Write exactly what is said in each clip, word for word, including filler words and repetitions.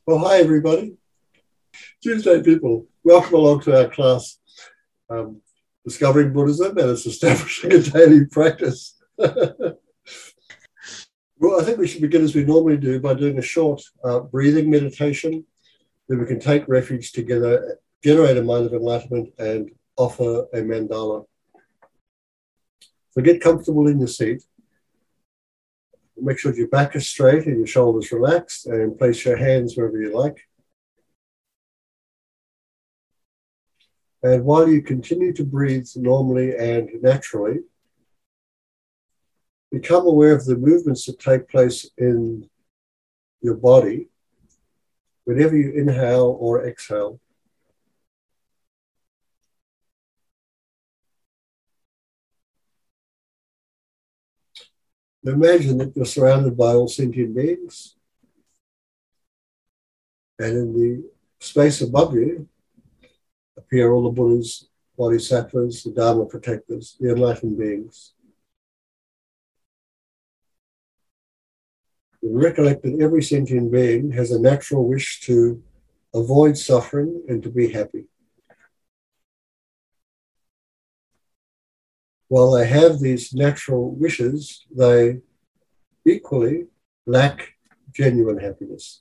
Well, hi everybody. Tuesday people, welcome along to our class, um, Discovering Buddhism and its establishing a daily practice. Well, I think we should begin as we normally do by doing a short uh, breathing meditation. Then we can take refuge together, generate a mind of enlightenment, and offer a mandala. So get comfortable in your seat. Make sure your back is straight and your shoulders relaxed, and place your hands wherever you like. And while you continue to breathe normally and naturally, become aware of the movements that take place in your body whenever you inhale or exhale. Imagine that you're surrounded by all sentient beings, and in the space above you appear all the Buddhas, Bodhisattvas, the Dharma protectors, the enlightened beings. You recollect that every sentient being has a natural wish to avoid suffering and to be happy. While they have these natural wishes, they equally lack genuine happiness.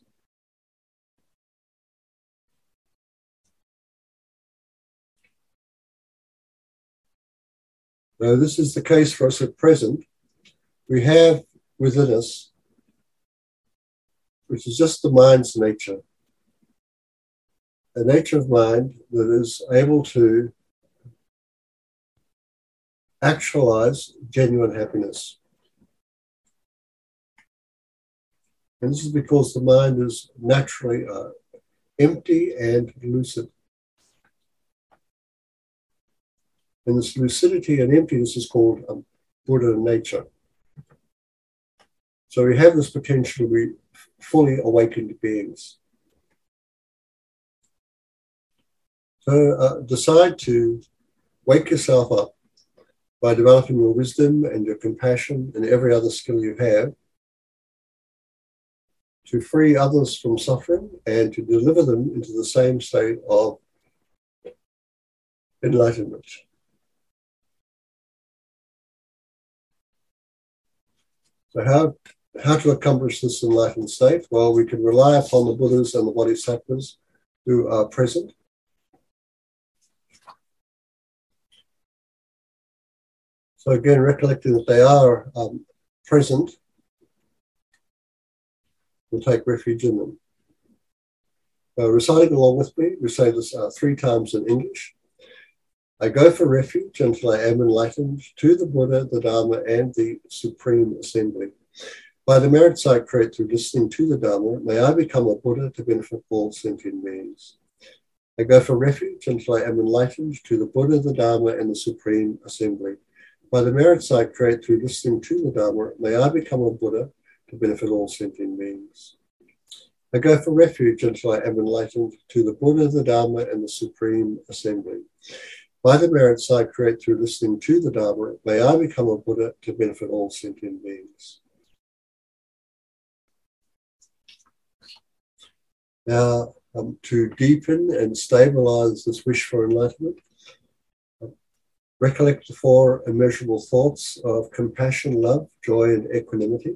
Though this is the case for us at present, we have within us, which is just the mind's nature, a nature of mind that is able to actualize genuine happiness. And this is because the mind is naturally uh, empty and lucid. And this lucidity and emptiness is called um, Buddha nature. So we have this potential to be fully awakened beings. So uh, decide to wake yourself up by developing your wisdom and your compassion and every other skill you have to free others from suffering and to deliver them into the same state of enlightenment. So how, how to accomplish this enlightened state? Well, we can rely upon the Buddhas and the Bodhisattvas who are present. So again, recollecting that they are um, present, we'll take refuge in them. Uh, reciting along with me, we say this uh, three times in English. I go for refuge until I am enlightened to the Buddha, the Dharma, and the Supreme Assembly. By the merits I create through listening to the Dharma, may I become a Buddha to benefit all sentient beings. I go for refuge until I am enlightened to the Buddha, the Dharma, and the Supreme Assembly. By the merits I create through listening to the Dharma, may I become a Buddha to benefit all sentient beings. I go for refuge until I am enlightened to the Buddha, the Dharma, and the Supreme Assembly. By the merits I create through listening to the Dharma, may I become a Buddha to benefit all sentient beings. Now, um, to deepen and stabilize this wish for enlightenment, recollect the four immeasurable thoughts of compassion, love, joy, and equanimity.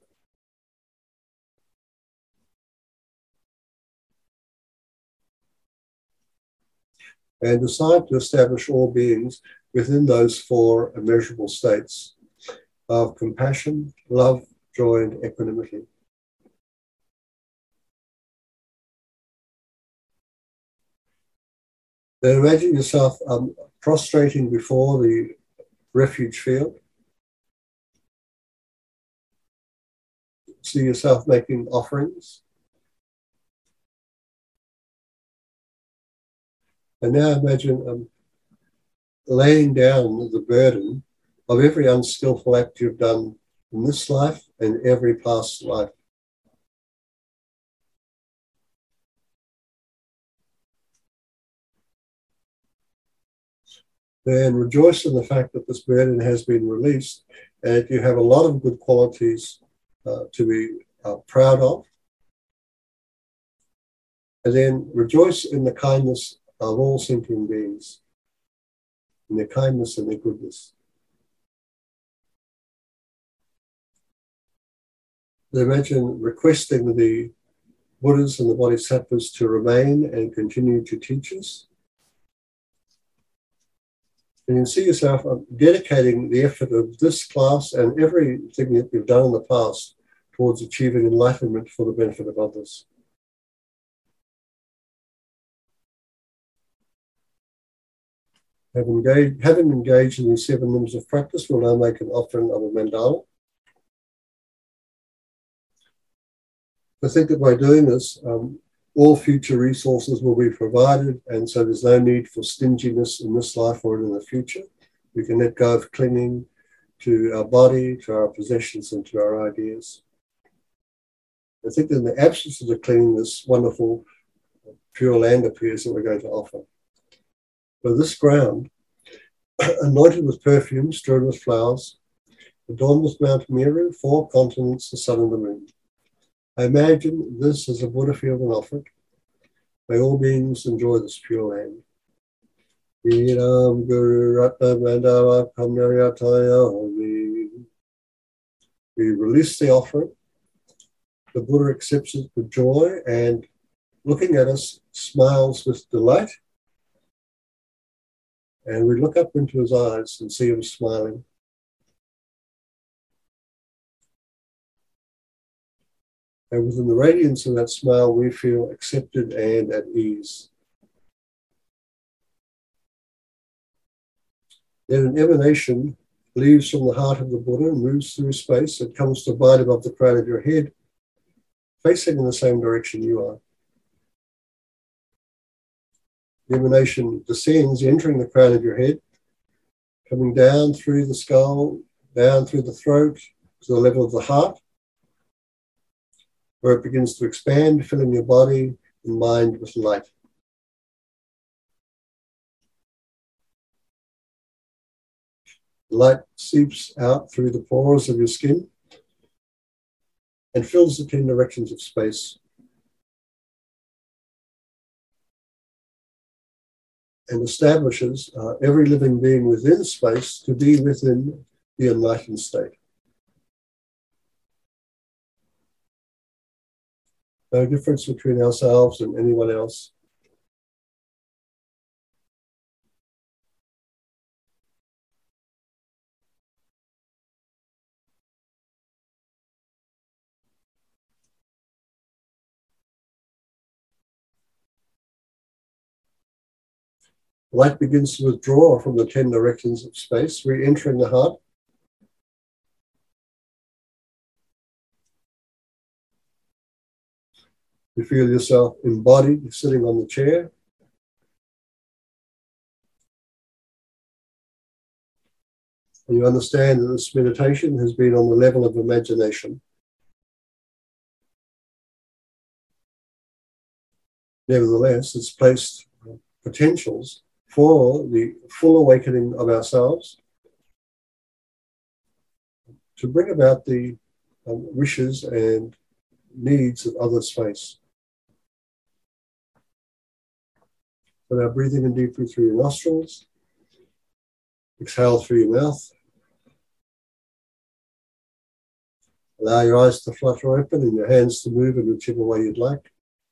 And decide to establish all beings within those four immeasurable states of compassion, love, joy, and equanimity. Then imagine yourself um, prostrating before the refuge field. See yourself making offerings. And now imagine um, laying down the burden of every unskillful act you've done in this life and every past life. Then rejoice in the fact that this burden has been released and you have a lot of good qualities uh, to be uh, proud of. And then rejoice in the kindness of all sentient beings, in their kindness and their goodness. Imagine requesting the Buddhas and the Bodhisattvas to remain and continue to teach us. And you see yourself dedicating the effort of this class and everything that you've done in the past towards achieving enlightenment for the benefit of others. Having engaged, having engaged in these seven limbs of practice, we'll now make an offering of a mandala. I think that by doing this, um, all future resources will be provided, and so there's no need for stinginess in this life or in the future. We can let go of clinging to our body, to our possessions, and to our ideas. I think that in the absence of the clinging, this wonderful pure land appears that we're going to offer. For this ground, anointed with perfume, strewn with flowers, adorned with Mount Meru, four continents, the sun and the moon. I imagine this as a Buddha field and offered. May all beings enjoy this pure land. Viram Guru Ratna Mandava Kamyaryataya. We release the offering. The Buddha accepts it with joy and, looking at us, smiles with delight. And we look up into his eyes and see him smiling. And within the radiance of that smile, we feel accepted and at ease. Then an emanation leaves from the heart of the Buddha and moves through space. It comes to abide above the crown of your head, facing in the same direction you are. The emanation descends, entering the crown of your head, coming down through the skull, down through the throat, to the level of the heart, where it begins to expand, filling your body and mind with light. The light seeps out through the pores of your skin and fills the ten directions of space. And establishes uh, every living being within space to be within the enlightened state. No difference between ourselves and anyone else. Light begins to withdraw from the ten directions of space, re-entering the heart. You feel yourself embodied, sitting on the chair. And you understand that this meditation has been on the level of imagination. Nevertheless, it's placed potentials for the full awakening of ourselves to bring about the um, wishes and needs of others face. So now breathing in deeply through your nostrils, exhale through your mouth. Allow your eyes to flutter open and your hands to move in whichever way you'd like.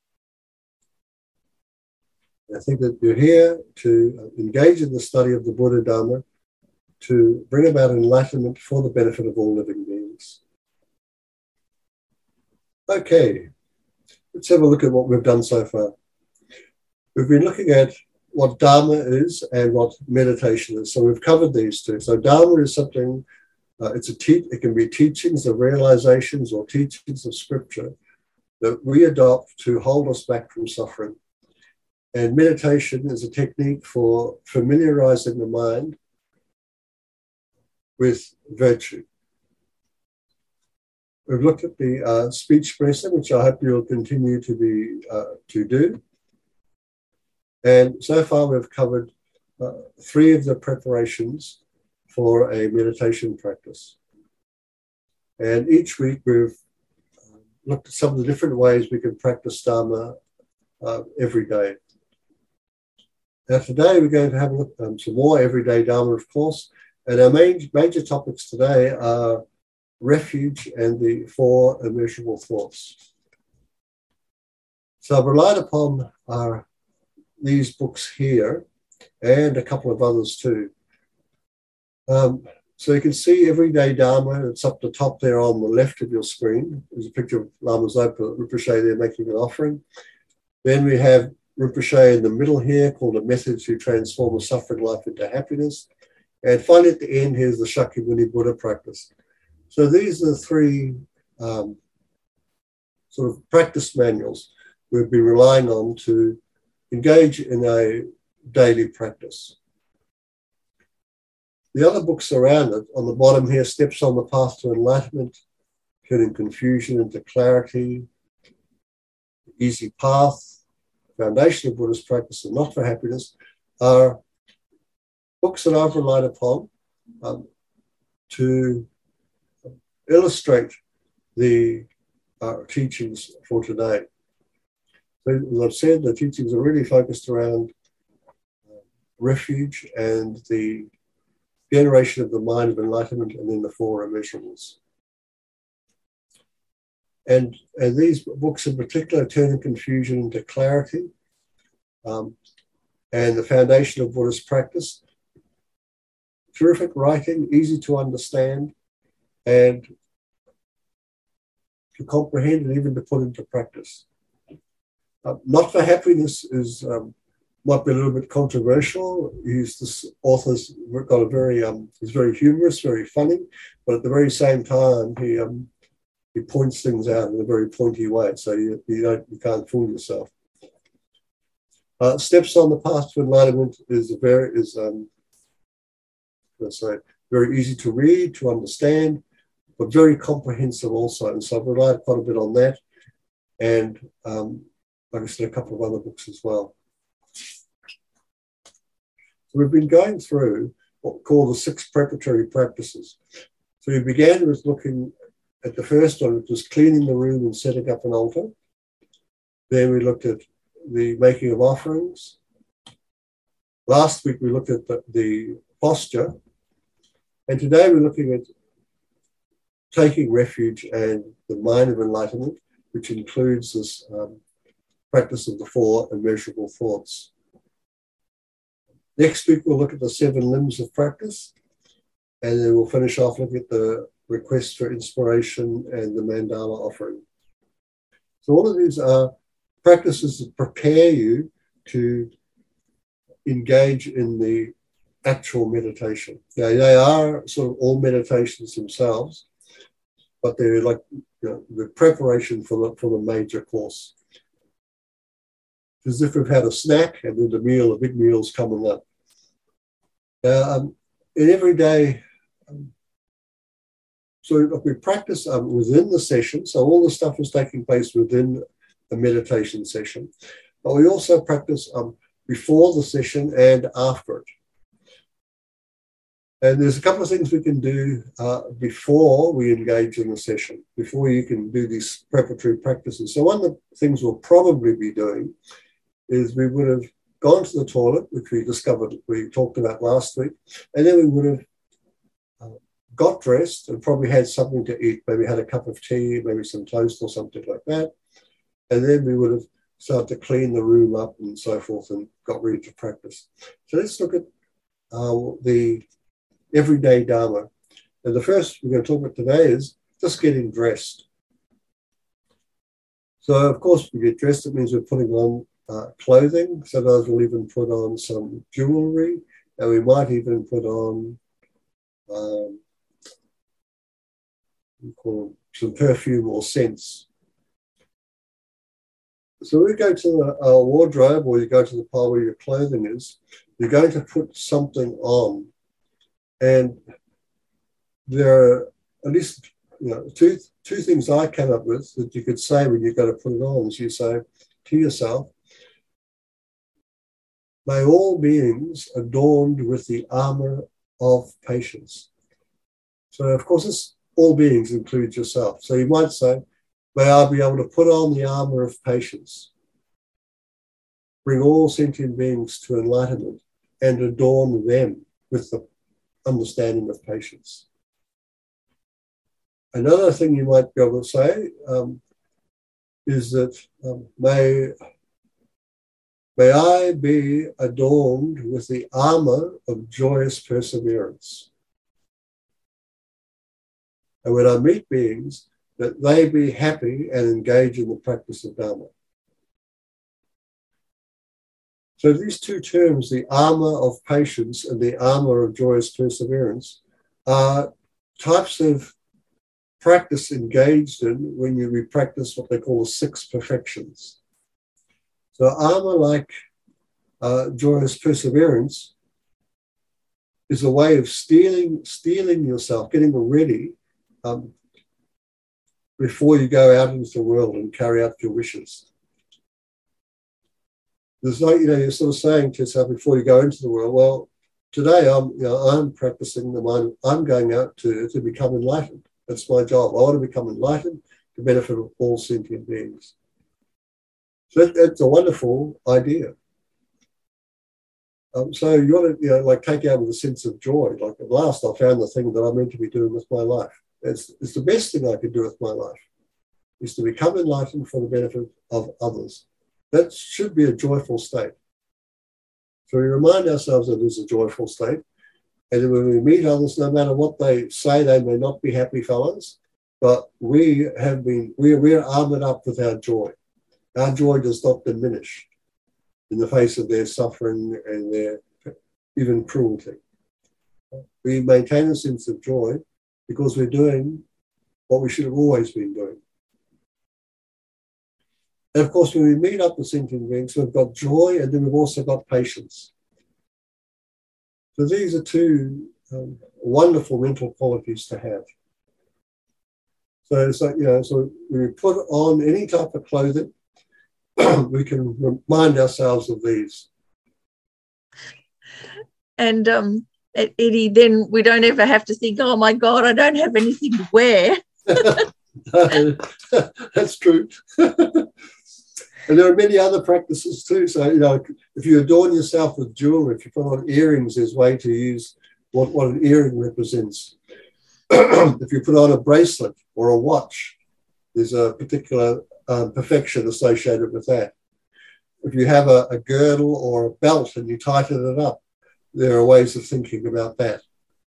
I think that you're here to engage in the study of the Buddha Dharma to bring about enlightenment for the benefit of all living beings. Okay, let's have a look at what we've done so far. We've been looking at what Dharma is and what meditation is. So we've covered these two. So Dharma is something, uh, it's a te- it can be teachings of realizations or teachings of scripture that we adopt to hold us back from suffering. And meditation is a technique for familiarizing the mind with virtue. We've looked at the uh, speech expressing, which I hope you'll continue to be uh, to do. And so far we've covered uh, three of the preparations for a meditation practice. And each week we've looked at some of the different ways we can practice Dharma uh, every day. Now today we're going to have a look at um, some more everyday Dharma, of course, and our main, major topics today are refuge and the four immeasurable thoughts. So I've relied upon uh, these books here and a couple of others too. Um, so you can see Everyday Dharma, it's up the top there on the left of your screen. There's a picture of Lama Zopa Rinpoche there making an offering. Then we have Rinpoche in the middle here called A Method to Transform a Suffering Life into Happiness. And finally at the end, here's the Shakyamuni Buddha practice. So these are the three um, sort of practice manuals we've been relying on to engage in a daily practice. The other books around it, on the bottom here, Steps on the Path to Enlightenment, Turning Confusion into Clarity, Easy Path, Foundation of Buddhist Practice and Not for Happiness, are books that I've relied upon um, to illustrate the uh, teachings for today. So, as I've said, the teachings are really focused around uh, refuge and the generation of the mind of enlightenment, and then the four immeasurables. And, and these books in particular, Turning Confusion into Clarity, um, and the Foundation of Buddhist Practice. Terrific writing, easy to understand, and to comprehend and even to put into practice. Uh, Not for Happiness is um, might be a little bit controversial. He's this author's got a very um, he's very humorous, very funny, but at the very same time he um, he points things out in a very pointy way, so you you don't you can't fool yourself. Uh, Steps on the Path to Enlightenment is a very is um, let's say very easy to read, to understand, but very comprehensive also. And so I've relied quite a bit on that, and um, like I said, a couple of other books as well. So we've been going through what we call the six preparatory practices. So we began with looking at the first one, which was cleaning the room and setting up an altar. Then we looked at the making of offerings. Last week we looked at the, the posture. And today we're looking at taking refuge and the mind of enlightenment, which includes this um, practice of the four immeasurable thoughts. Next week, we'll look at the seven limbs of practice, and then we'll finish off looking at the request for inspiration and the mandala offering. So all of these are practices that prepare you to engage in the actual meditation. Now, they are sort of all meditations themselves, but they're like you know, the preparation for the, for the major course. As if we've had a snack and then the meal, the big meal's coming up. Uh, um, in every day, um, so we practice um, within the session, so all the stuff is taking place within a meditation session, but we also practice um, before the session and after it. And there's a couple of things we can do uh, before we engage in the session, before you can do these preparatory practices. So one of the things we'll probably be doing is we would have gone to the toilet, which we discovered, we talked about last week, and then we would have uh, got dressed and probably had something to eat, maybe had a cup of tea, maybe some toast or something like that. And then we would have started to clean the room up and so forth and got ready to practice. So let's look at uh, the everyday Dharma. And the first we're going to talk about today is just getting dressed. So, of course, we get dressed, it means we're putting on Uh, clothing. Sometimes we'll even put on some jewelry, and we might even put on um, we call them some perfume or scents. So we go to the uh, wardrobe, or you go to the pile where your clothing is, you're going to put something on. And there are at least you know, two, two things I came up with that you could say when you're going to put it on. Is you say to yourself, may all beings adorned with the armor of patience. So, of course, this all beings includes yourself. So you might say, may I be able to put on the armor of patience. bring all sentient beings to enlightenment and adorn them with the understanding of patience. Another thing you might be able to say um, is that um, may, may I be adorned with the armor of joyous perseverance. And when I meet beings, that they be happy and engage in the practice of Dharma. So these two terms, the armor of patience and the armor of joyous perseverance, are types of practice engaged in when you practice what they call the six perfections. So armor like uh, joyous perseverance is a way of steeling, steeling yourself, getting ready um, before you go out into the world and carry out your wishes. There's like, you know, you're sort of saying to yourself before you go into the world, well, today I'm, you know, I'm practicing the mind, I'm going out to, to become enlightened. That's my job. I want to become enlightened to benefit of all sentient beings. So that, that's a wonderful idea. Um, so you want to, you know, like take out with a sense of joy. Like at last, I found the thing that I'm meant to be doing with my life. It's, it's the best thing I could do with my life, is to become enlightened for the benefit of others. That should be a joyful state. So we remind ourselves that it is a joyful state. And then when we meet others, no matter what they say, they may not be happy fellows, but we have been, we are, we are armored up with our joy. Our joy does not diminish in the face of their suffering and their even cruelty. We maintain a sense of joy because we're doing what we should have always been doing. And of course, when we meet up with sentient beings, we've got joy and then we've also got patience. So these are two um, wonderful mental qualities to have. So it's like, you know, so when we put on any type of clothing, we can remind ourselves of these. And um, Eddie, then we don't ever have to think, oh my God, I don't have anything to wear. No, that's true. And there are many other practices too. So, you know, if you adorn yourself with jewelry, if you put on earrings, there's a way to use what, what an earring represents. If you put on a bracelet or a watch, there's a particular um, perfection associated with that. If you have a, a girdle or a belt and you tighten it up, there are ways of thinking about that.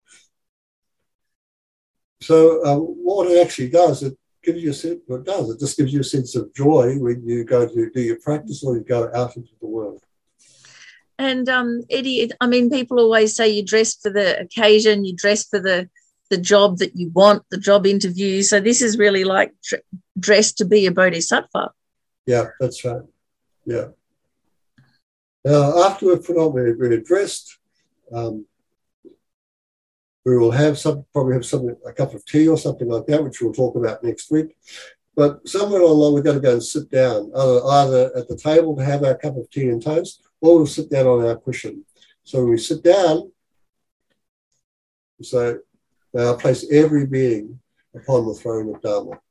So um, what it actually does, it gives you a sense, what it does, it just gives you a sense of joy when you go to do your practice or you go out into the world. And um, Eddie, I mean, people always say you dress for the occasion, you dress for the, the job that you want, the job interview. So this is really like dr- dress to be a bodhisattva. Yeah, that's right. Yeah. Now, after we've put on, we're, we're dressed, um, we will have some, probably have something, a cup of tea or something like that, which we'll talk about next week. But somewhere along, we're going to go and sit down, either, either at the table to have our cup of tea and toast, or we'll sit down on our cushion. So when we sit down, we say, now I place every being upon the throne of Dharma.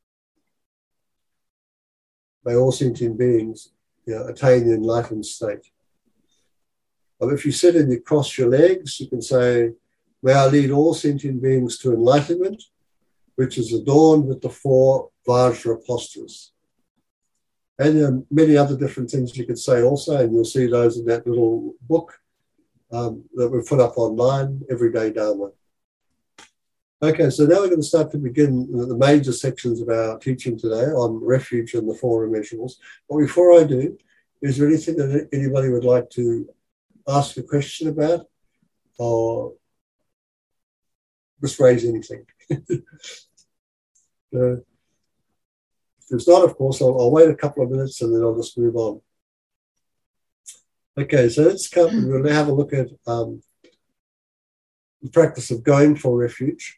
May all sentient beings, you know, attain the enlightened state. But if you sit and you cross your legs, you can say, may I lead all sentient beings to enlightenment, which is adorned with the four Vajra postures. And there are many other different things you could say also, and you'll see those in that little book um, that we've put up online, Everyday Dharma. Okay, so now we're going to start to begin the major sections of our teaching today on refuge and the four immeasurables. But before I do, is there anything that anybody would like to ask a question about, or just raise anything? uh, if it's not, of course, I'll, I'll wait a couple of minutes and then I'll just move on. Okay, so let's come and we'll have a look at um, the practice of going for refuge.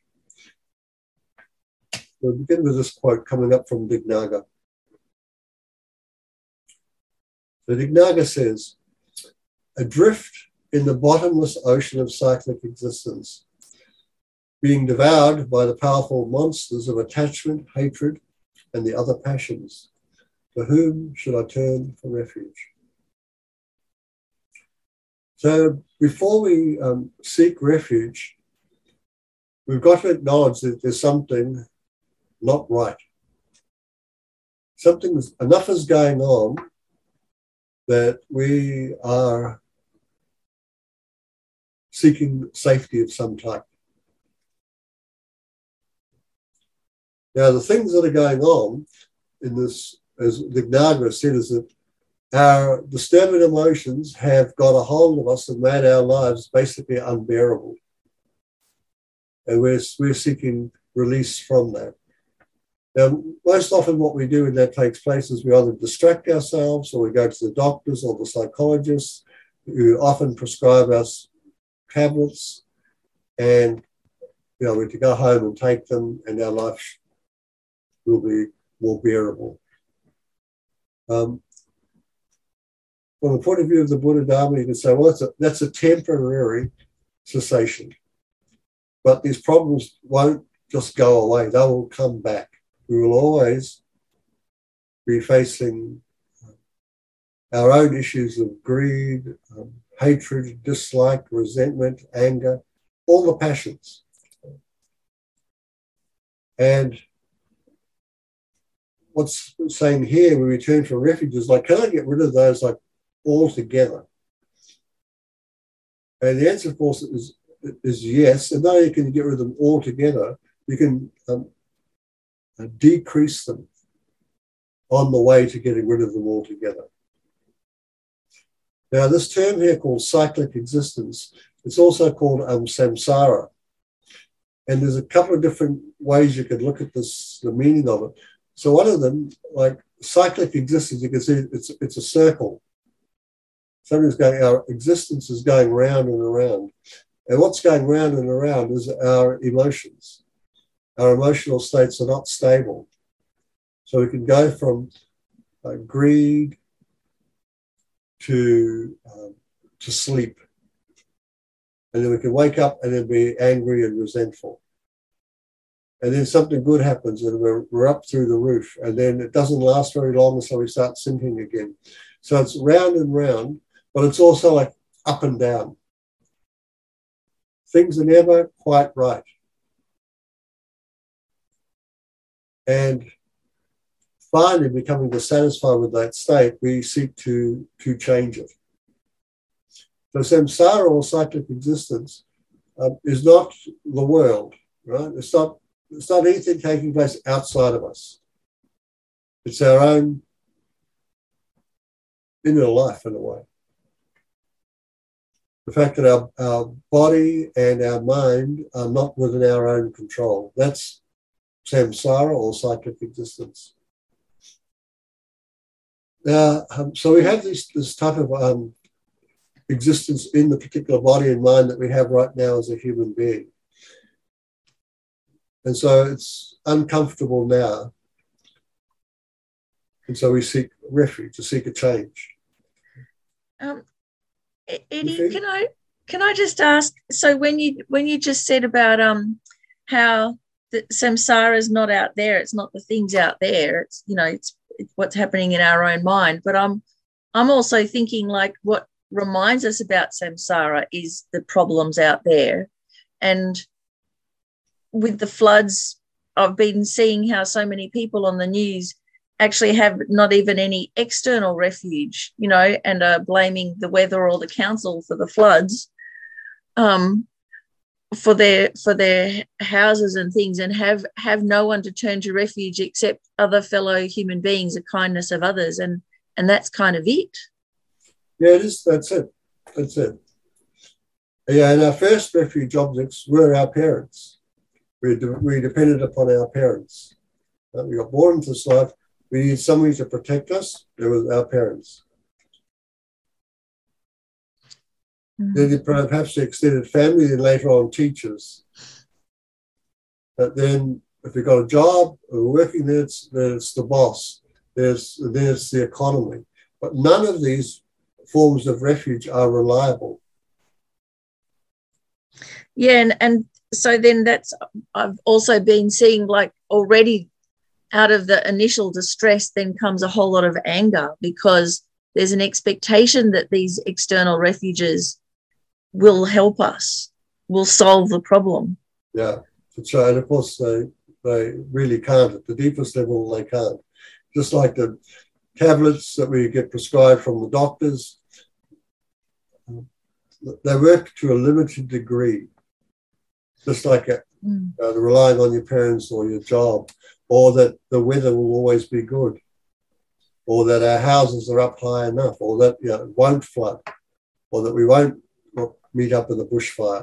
We'll begin with this quote coming up from Dignaga. So Dignaga says, adrift in the bottomless ocean of cyclic existence, being devoured by the powerful monsters of attachment, hatred, and the other passions, to whom should I turn for refuge? So before we um, seek refuge, we've got to acknowledge that there's something not right. Something, enough is going on that we are seeking safety of some type. Now, the things that are going on in this, as Dignaga said, is that our disturbing emotions have got a hold of us and made our lives basically unbearable. And we're, we're seeking release from that. Now, most often what we do when that takes place is we either distract ourselves or we go to the doctors or the psychologists who often prescribe us tablets, and you know, we're to go home and take them and our life will be more bearable. Um, from the point of view of the Buddha Dharma, you can say, well, that's a, that's a temporary cessation. But these problems won't just go away, they will come back. We will always be facing our own issues of greed, um, hatred, dislike, resentment, anger, all the passions. And what's saying here when we turn for refuge is like, can I get rid of those like altogether? And the answer, of course, is, is yes. And not only can you get rid of them altogether, you can um, decrease them on the way to getting rid of them altogether. Now, this term here called cyclic existence, it's also called um, samsara. And there's a couple of different ways you could look at this, the meaning of it. So one of them, like cyclic existence, you can see it's, it's a circle. Something's going, our existence is going round and around. And what's going round and around is our emotions. Our emotional states are not stable. So we can go from uh, greed to, um, to sleep. And then we can wake up and then be angry and resentful. And then something good happens and we're, we're up through the roof. And then it doesn't last very long, so we start sinking again. So it's round and round, but it's also like up and down. Things are never quite right. And finally, becoming dissatisfied with that state, we seek to, to change it. So samsara, or cyclic existence, um, is not the world, right? It's not, it's not anything taking place outside of us. It's our own inner life, in a way. The fact that our, our body and our mind are not within our own control. That's samsara, or cyclic existence. Now, um, so we have this, this type of um, existence in the particular body and mind that we have right now as a human being. And so it's uncomfortable now. And so we seek refuge, to seek a change. Um, Eddie, can I can I just ask, so when you when you just said about um how the samsara is not out there, it's not the things out there, it's, you know, it's, it's what's happening in our own mind. But I'm I'm also thinking, like, what reminds us about samsara is the problems out there. And with the floods, I've been seeing how so many people on the news actually have not even any external refuge, you know, and are blaming the weather or the council for the floods, um, for their for their houses and things, and have have no one to turn to refuge except other fellow human beings, the kindness of others, and and that's kind of it. Yeah, it is. That's it. That's it. Yeah, and our first refuge objects were our parents. We, de- we depended upon our parents. Uh, we got born into this life. We needed somebody to protect us. It was our parents. Mm-hmm. Then perhaps the extended family, then later on teachers. But then if you've got a job, or working there, it's, then it's the boss. There's, then it's the economy. But none of these forms of refuge are reliable. Yeah, and, and so then that's, I've also been seeing, like, already out of the initial distress then comes a whole lot of anger, because there's an expectation that these external refuges will help us, will solve the problem. Yeah. So, and of course, they, they really can't. At the deepest level, they can't. Just like the tablets that we get prescribed from the doctors, they work to a limited degree. Just like a, mm. uh, relying on your parents or your job, or that the weather will always be good, or that our houses are up high enough, or that, you know, it won't flood, or that we won't meet up with a bushfire.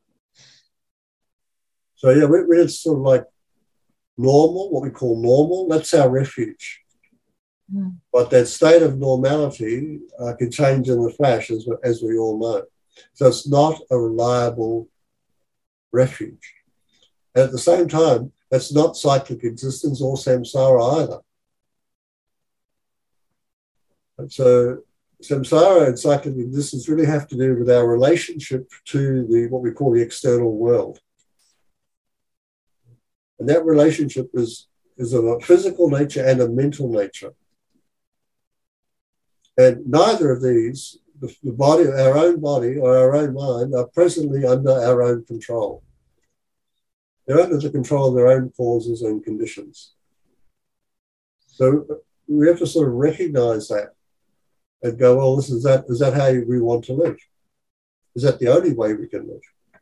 So, yeah, when it's sort of like normal, what we call normal, that's our refuge. Mm. But that state of normality uh, can change in a flash, as, as we all know. So it's not a reliable refuge. And at the same time, that's not cyclic existence or samsara either. And so samsara and cyclic existence really have to do with our relationship to the what we call the external world. And that relationship is, is of a physical nature and a mental nature. And neither of these, the, the body, our own body or our own mind, are presently under our own control. They're under the control of their own causes and conditions. So we have to sort of recognize that and go, well, this is that, is that how we want to live? Is that the only way we can live?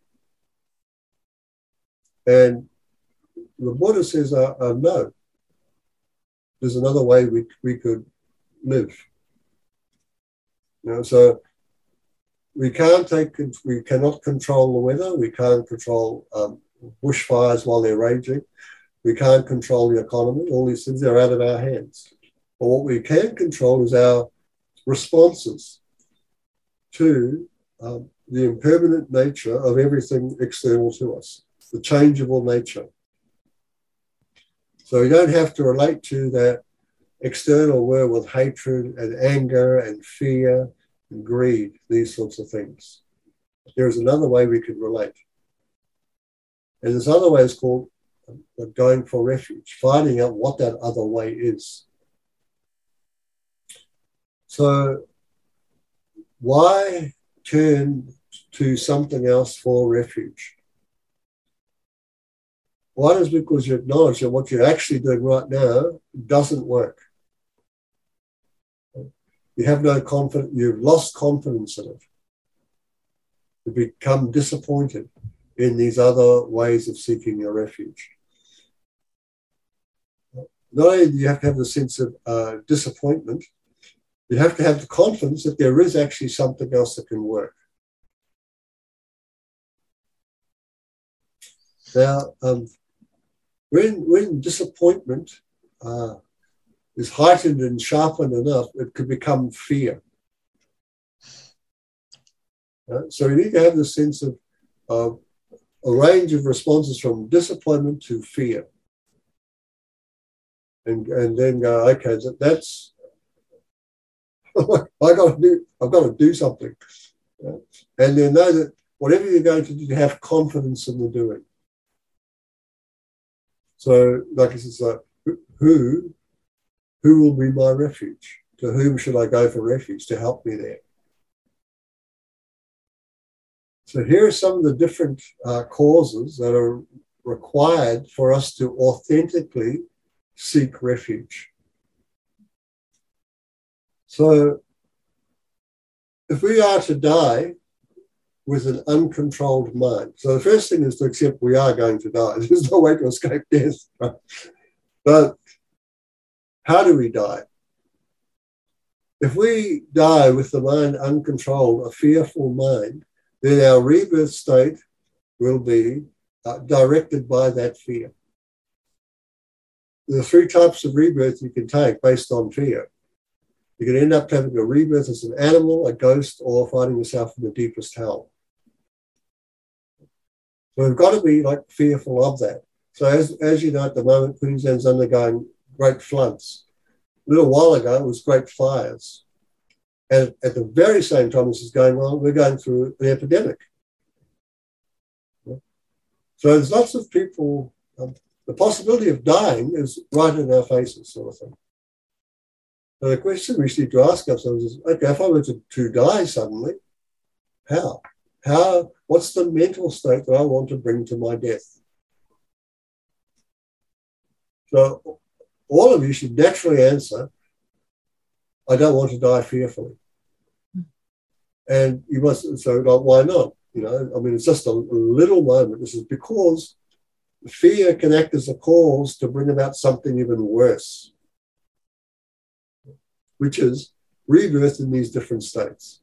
And the Buddha says, uh, uh, no, there's another way we, we could live. You know, so we can't take, we cannot control the weather. We can't control um, bushfires while they're raging. We can't control the economy. All these things are out of our hands. But what we can control is our responses to um, the impermanent nature of everything external to us, the changeable nature. So you don't have to relate to that external world with hatred and anger and fear and greed, these sorts of things. There is another way we can relate. And this other way is called going for refuge, finding out what that other way is. So why turn to something else for refuge? One is because you acknowledge that what you're actually doing right now doesn't work. You have no confidence, you've lost confidence in it. You become disappointed in these other ways of seeking your refuge. Not only do you have to have the sense of uh, disappointment, you have to have the confidence that there is actually something else that can work. Now, um, when, when disappointment uh, is heightened and sharpened enough, it could become fear. Uh, so you need to have the sense of uh, a range of responses from disappointment to fear. And, and then go, okay, that, that's, I got to do, I've got to do something. Uh, and then know that whatever you're going to do, you have confidence in the doing. So, like I said, like, who, who will be my refuge? To whom should I go for refuge to help me there? So here are some of the different uh, causes that are required for us to authentically seek refuge. So if we are to die with an uncontrolled mind, so the first thing is to accept we are going to die. There's no way to escape death. Right? But how do we die? If we die with the mind uncontrolled, a fearful mind, then our rebirth state will be uh, directed by that fear. There are three types of rebirth you can take based on fear. You can end up having a rebirth as an animal, a ghost, or finding yourself in the deepest hell. So we've got to be like fearful of that. So as, as you know, at the moment, Queensland's undergoing great floods. A little while ago, it was great fires. And at the very same time this is going on, we're going through an epidemic. So there's lots of people, um, the possibility of dying is right in our faces, sort of thing. So the question we need to ask ourselves is, okay, if I were to, to die suddenly, how? how, what's the mental state that I want to bring to my death? So all of you should naturally answer, I don't want to die fearfully. And you must, so like, why not? You know, I mean, it's just a little moment. This is because fear can act as a cause to bring about something even worse, which is rebirth in these different states.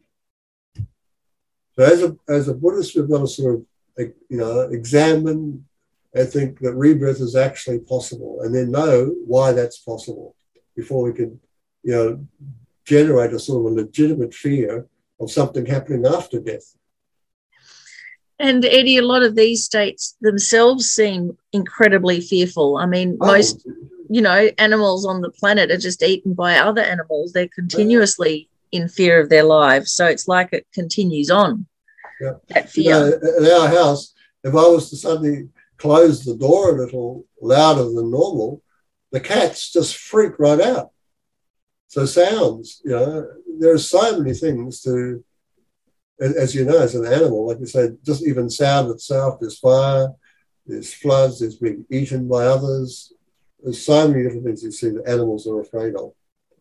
So as a, as a Buddhist, we've got to sort of, you know, examine and think that rebirth is actually possible, and then know why that's possible before we can, you know, generate a sort of a legitimate fear of something happening after death. And Eddie, a lot of these states themselves seem incredibly fearful. I mean, Oh, most, you know, animals on the planet are just eaten by other animals. They're continuously in fear of their lives. So it's like it continues on, yeah. that You fear. know, in our house, if I was to suddenly close the door a little louder than normal, the cats just freak right out. So sounds, you know, there are so many things to, as you know, as an animal, like you said, just even sound itself, there's fire, there's floods, there's being eaten by others. There's so many different things you see that animals are afraid of.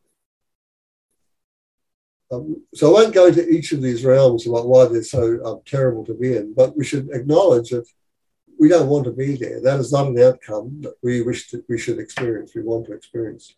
Um, so I won't go into each of these realms about why they're so um, terrible to be in, but we should acknowledge that we don't want to be there. That is not an outcome that we wish to, we should experience, we want to experience.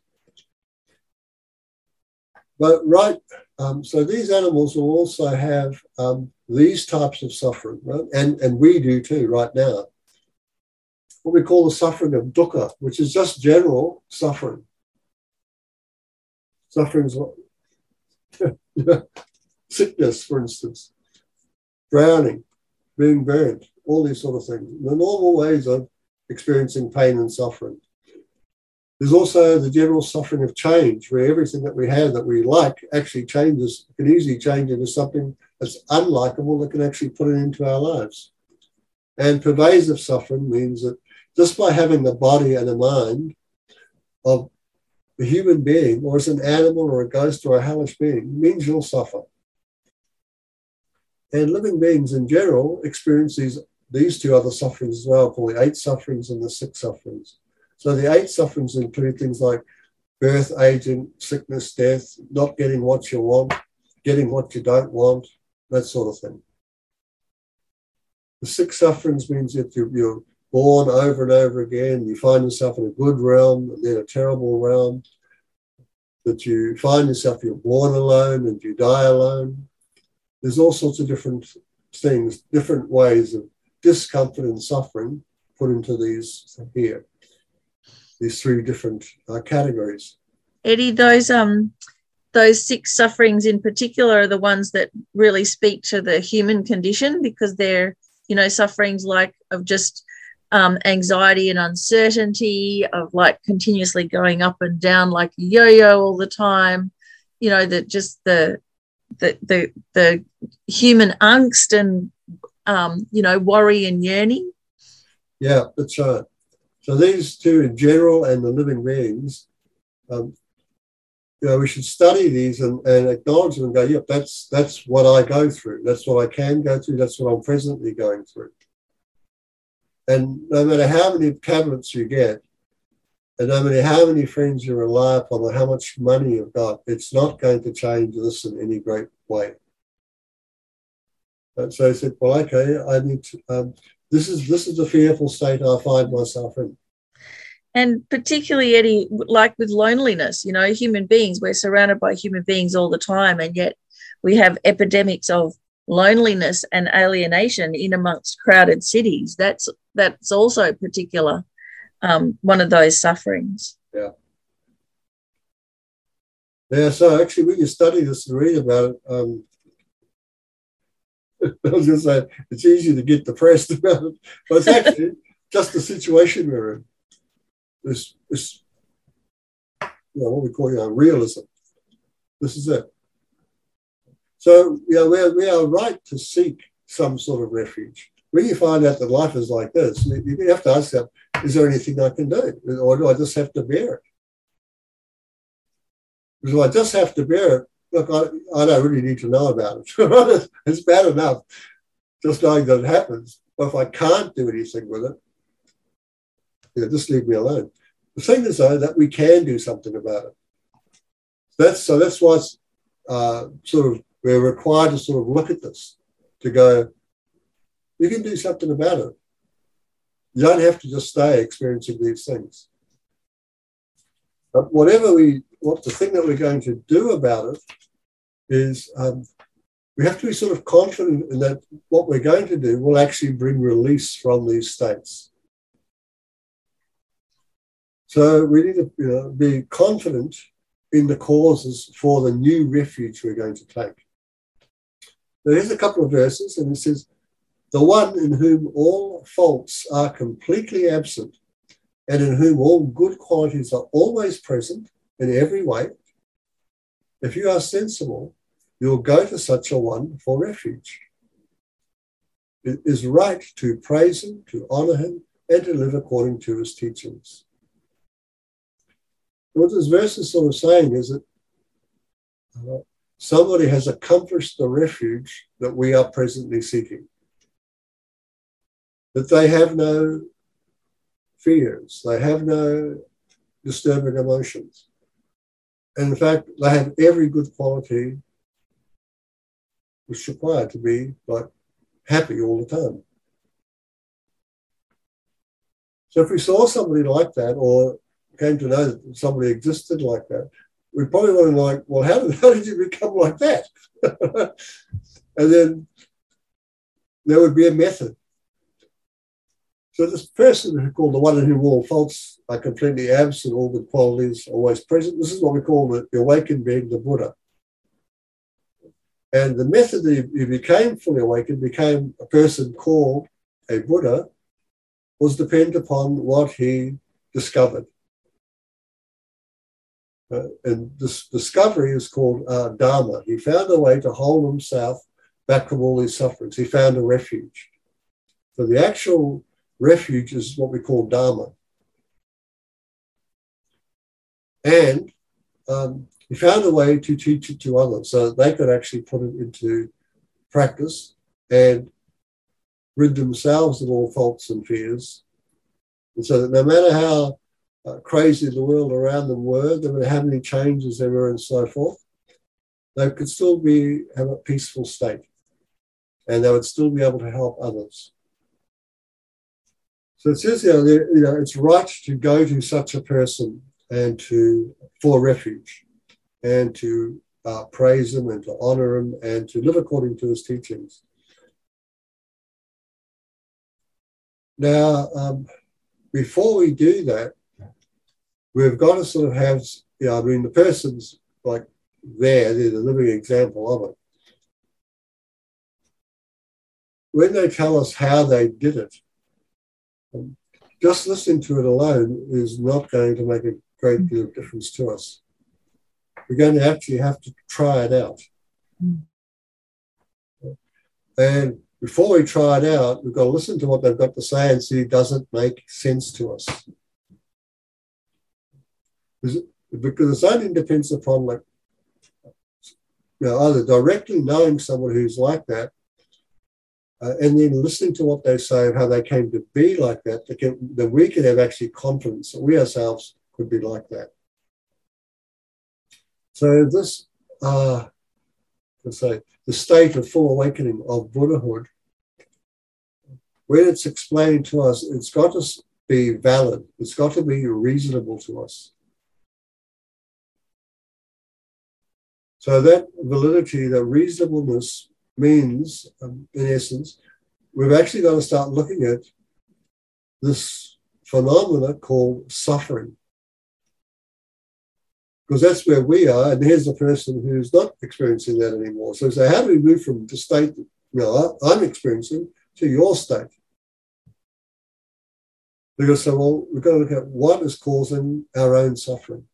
But right, um, so these animals will also have um, these types of suffering, right? and, and we do too right now. What we call the suffering of dukkha, which is just general suffering. Sufferings like sickness, for instance, drowning, being burnt, all these sort of things. The normal ways of experiencing pain and suffering. There's also the general suffering of change, where everything that we have that we like actually changes, can easily change into something that's unlikable that can actually put it into our lives. And pervasive suffering means that just by having the body and a mind of a human being, or as an animal or a ghost or a hellish being, means you'll suffer. And living beings in general experience these, these two other sufferings as well, called the eight sufferings and the six sufferings. So the eight sufferings include things like birth, aging, sickness, death, not getting what you want, getting what you don't want, that sort of thing. The six sufferings means that you're born over and over again, you find yourself in a good realm and then a terrible realm, that you find yourself, you're born alone and you die alone. There's all sorts of different things, different ways of discomfort and suffering put into these here. These three different uh, categories. Eddie, those um those six sufferings in particular are the ones that really speak to the human condition, because they're, you know, sufferings like of just um, anxiety and uncertainty, of like continuously going up and down like a yo-yo all the time, you know, that just the the the the human angst and um, you know, worry and yearning. Yeah, that's right. So these two in general and the living beings, um, you know, we should study these and, and acknowledge them and go, yep, that's that's what I go through. That's what I can go through. That's what I'm presently going through. And no matter how many cabinets you get, and no matter how many friends you rely upon or how much money you've got, it's not going to change this in any great way. And so I said, well, okay, I need to... Um, This is this is the fearful state I find myself in. And particularly, Eddie, like with loneliness, you know, human beings, we're surrounded by human beings all the time, and yet we have epidemics of loneliness and alienation in amongst crowded cities. That's that's also particular, um, one of those sufferings. Yeah. Yeah, so actually when you study this and read about it, um, I was going to say, it's easy to get depressed about it, but it's actually just the situation we're in. This, this you know, what we call, you know, realism. This is it. So, you know, we are, we are right to seek some sort of refuge. When you find out that life is like this, you have to ask yourself, is there anything I can do? Or do I just have to bear it? Because if I just have to bear it, look, I, I don't really need to know about it. It's bad enough just knowing that it happens. But if I can't do anything with it, you know, just leave me alone. The thing is, though, that we can do something about it. That's so. That's why it's uh, sort of we're required to sort of look at this to go. You can do something about it. You don't have to just stay experiencing these things. But whatever we, what the thing that we're going to do about it is, um, we have to be sort of confident in that what we're going to do will actually bring release from these states. So we need to, you know, be confident in the causes for the new refuge we're going to take. Now, here's a couple of verses, and it says, "The one in whom all faults are completely absent, and in whom all good qualities are always present in every way. If you are sensible, you'll go to such a one for refuge. It is right to praise him, to honor him, and to live according to his teachings." What this verse is sort of saying is that uh, somebody has accomplished the refuge that we are presently seeking. That they have no fears, they have no disturbing emotions. And in fact, they have every good quality which is required to be like happy all the time. So if we saw somebody like that, or came to know that somebody existed like that, we probably want to know, like, well, how did, how did you become like that? And then there would be a method. So this person who called the one in whom all faults are completely absent, all good qualities always present, this is what we call the, the awakened being, the Buddha. And the method that he, he became fully awakened, became a person called a Buddha, was dependent upon what he discovered. Uh, and this discovery is called uh, Dharma. He found a way to hold himself back from all his sufferings. He found a refuge. So the actual refuge is what we call Dharma. And um, he found a way to teach it to others so that they could actually put it into practice and rid themselves of all faults and fears. And so that no matter how uh, crazy the world around them were, no matter how many changes there were and so forth, they could still be have a peaceful state, and they would still be able to help others. So it says here, you know, it's right to go to such a person and to for refuge, and to uh, praise him and to honor him and to live according to his teachings. Now, um, before we do that, we've got to sort of have, you know, I mean, the person's like there, they're the living example of it. When they tell us how they did it, um, just listening to it alone is not going to make a great deal of difference to us. We're going to actually have to try it out. Mm. And before we try it out, we've got to listen to what they've got to say and see, does it make sense to us? Because it only depends upon, like, you know, either directly knowing someone who's like that, uh, and then listening to what they say and how they came to be like that, that, can, that we can have actually confidence that we ourselves could be like that. So this, uh, let's say, the state of full awakening of Buddhahood, when it's explained to us, it's got to be valid. It's got to be reasonable to us. So that validity, that reasonableness means, um, in essence, we've actually got to start looking at this phenomena called suffering. Because that's where we are, and here's the person who's not experiencing that anymore. So, so how do we move from the state that, you know, I'm experiencing to your state? Because so, well, we've got to look at what is causing our own suffering.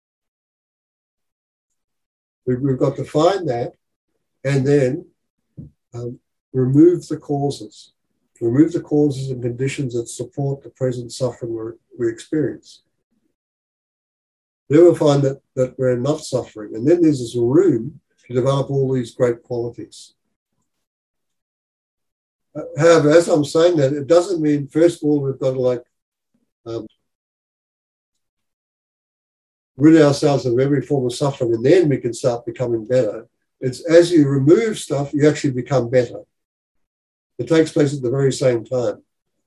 We've got to find that and then um, remove the causes. Remove the causes and conditions that support the present suffering we're, we experience. Then we'll find that, that we're not suffering. And then there's this room to develop all these great qualities. However, as I'm saying that, it doesn't mean, first of all, we've got to like um, rid ourselves of every form of suffering and then we can start becoming better. It's as you remove stuff, you actually become better. It takes place at the very same time.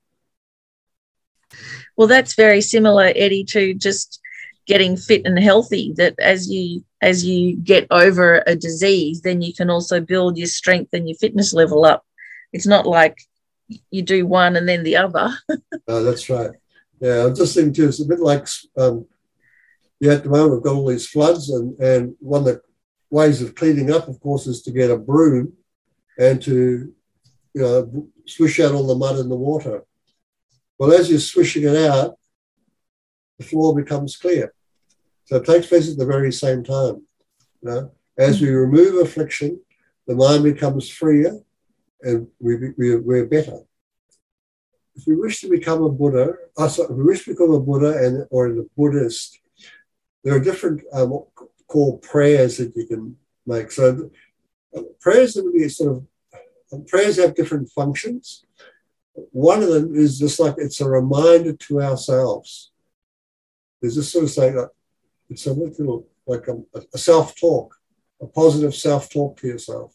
Well, that's very similar, Eddie, to just getting fit and healthy, that as you as you get over a disease, then you can also build your strength and your fitness level up. It's not like you do one and then the other. Oh, that's right. Yeah, I'm just thinking too, it's a bit like, um, yeah, at the moment we've got all these floods, and, and one of the ways of cleaning up, of course, is to get a broom and to, you know, swish out all the mud and the water. Well, as you're swishing it out, the floor becomes clear. So it takes place at the very same time. You know? As we remove affliction, the mind becomes freer and we, we, we're better. If we wish to become a Buddha, oh, sorry, if we wish to become a Buddha and, or a Buddhist, there are different um, called prayers that you can make. So uh, prayers that would be sort of, um, prayers have different functions. One of them is just like it's a reminder to ourselves. There's this sort of saying, like, it's a little like a, a self-talk, a positive self-talk to yourself.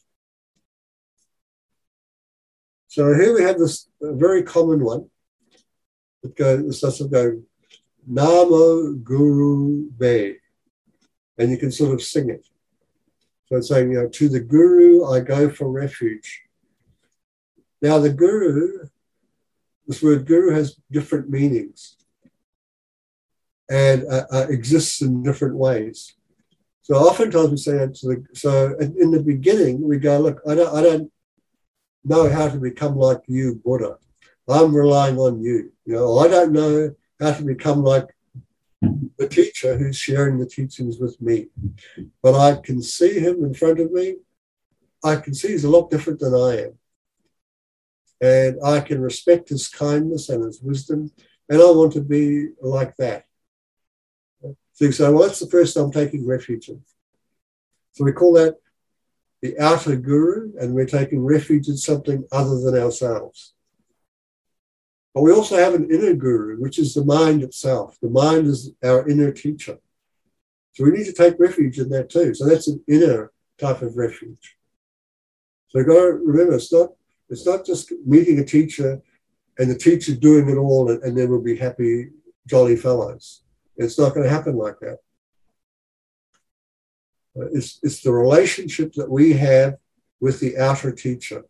So here we have this very common one that goes, this doesn't go, Namo Guru Be, and you can sort of sing it. So it's saying, you know, to the Guru I go for refuge. Now the Guru, this word Guru has different meanings and uh, uh, exists in different ways. So oftentimes we say that to the, so in the beginning we go, look, I don't, I don't know how to become like you, Buddha. I'm relying on you. You know, I don't know how to become like the teacher who's sharing the teachings with me. But I can see him in front of me. I can see he's a lot different than I am. And I can respect his kindness and his wisdom. And I want to be like that. So you say, well, that's the person I'm taking refuge in. So we call that the outer guru, and we're taking refuge in something other than ourselves. But we also have an inner guru, which is the mind itself. The mind is our inner teacher. So we need to take refuge in that too. So that's an inner type of refuge. So you've got to remember, it's not, it's not just meeting a teacher and the teacher doing it all and, and then we'll be happy, jolly fellows. It's not going to happen like that. It's, it's the relationship that we have with the outer teacher.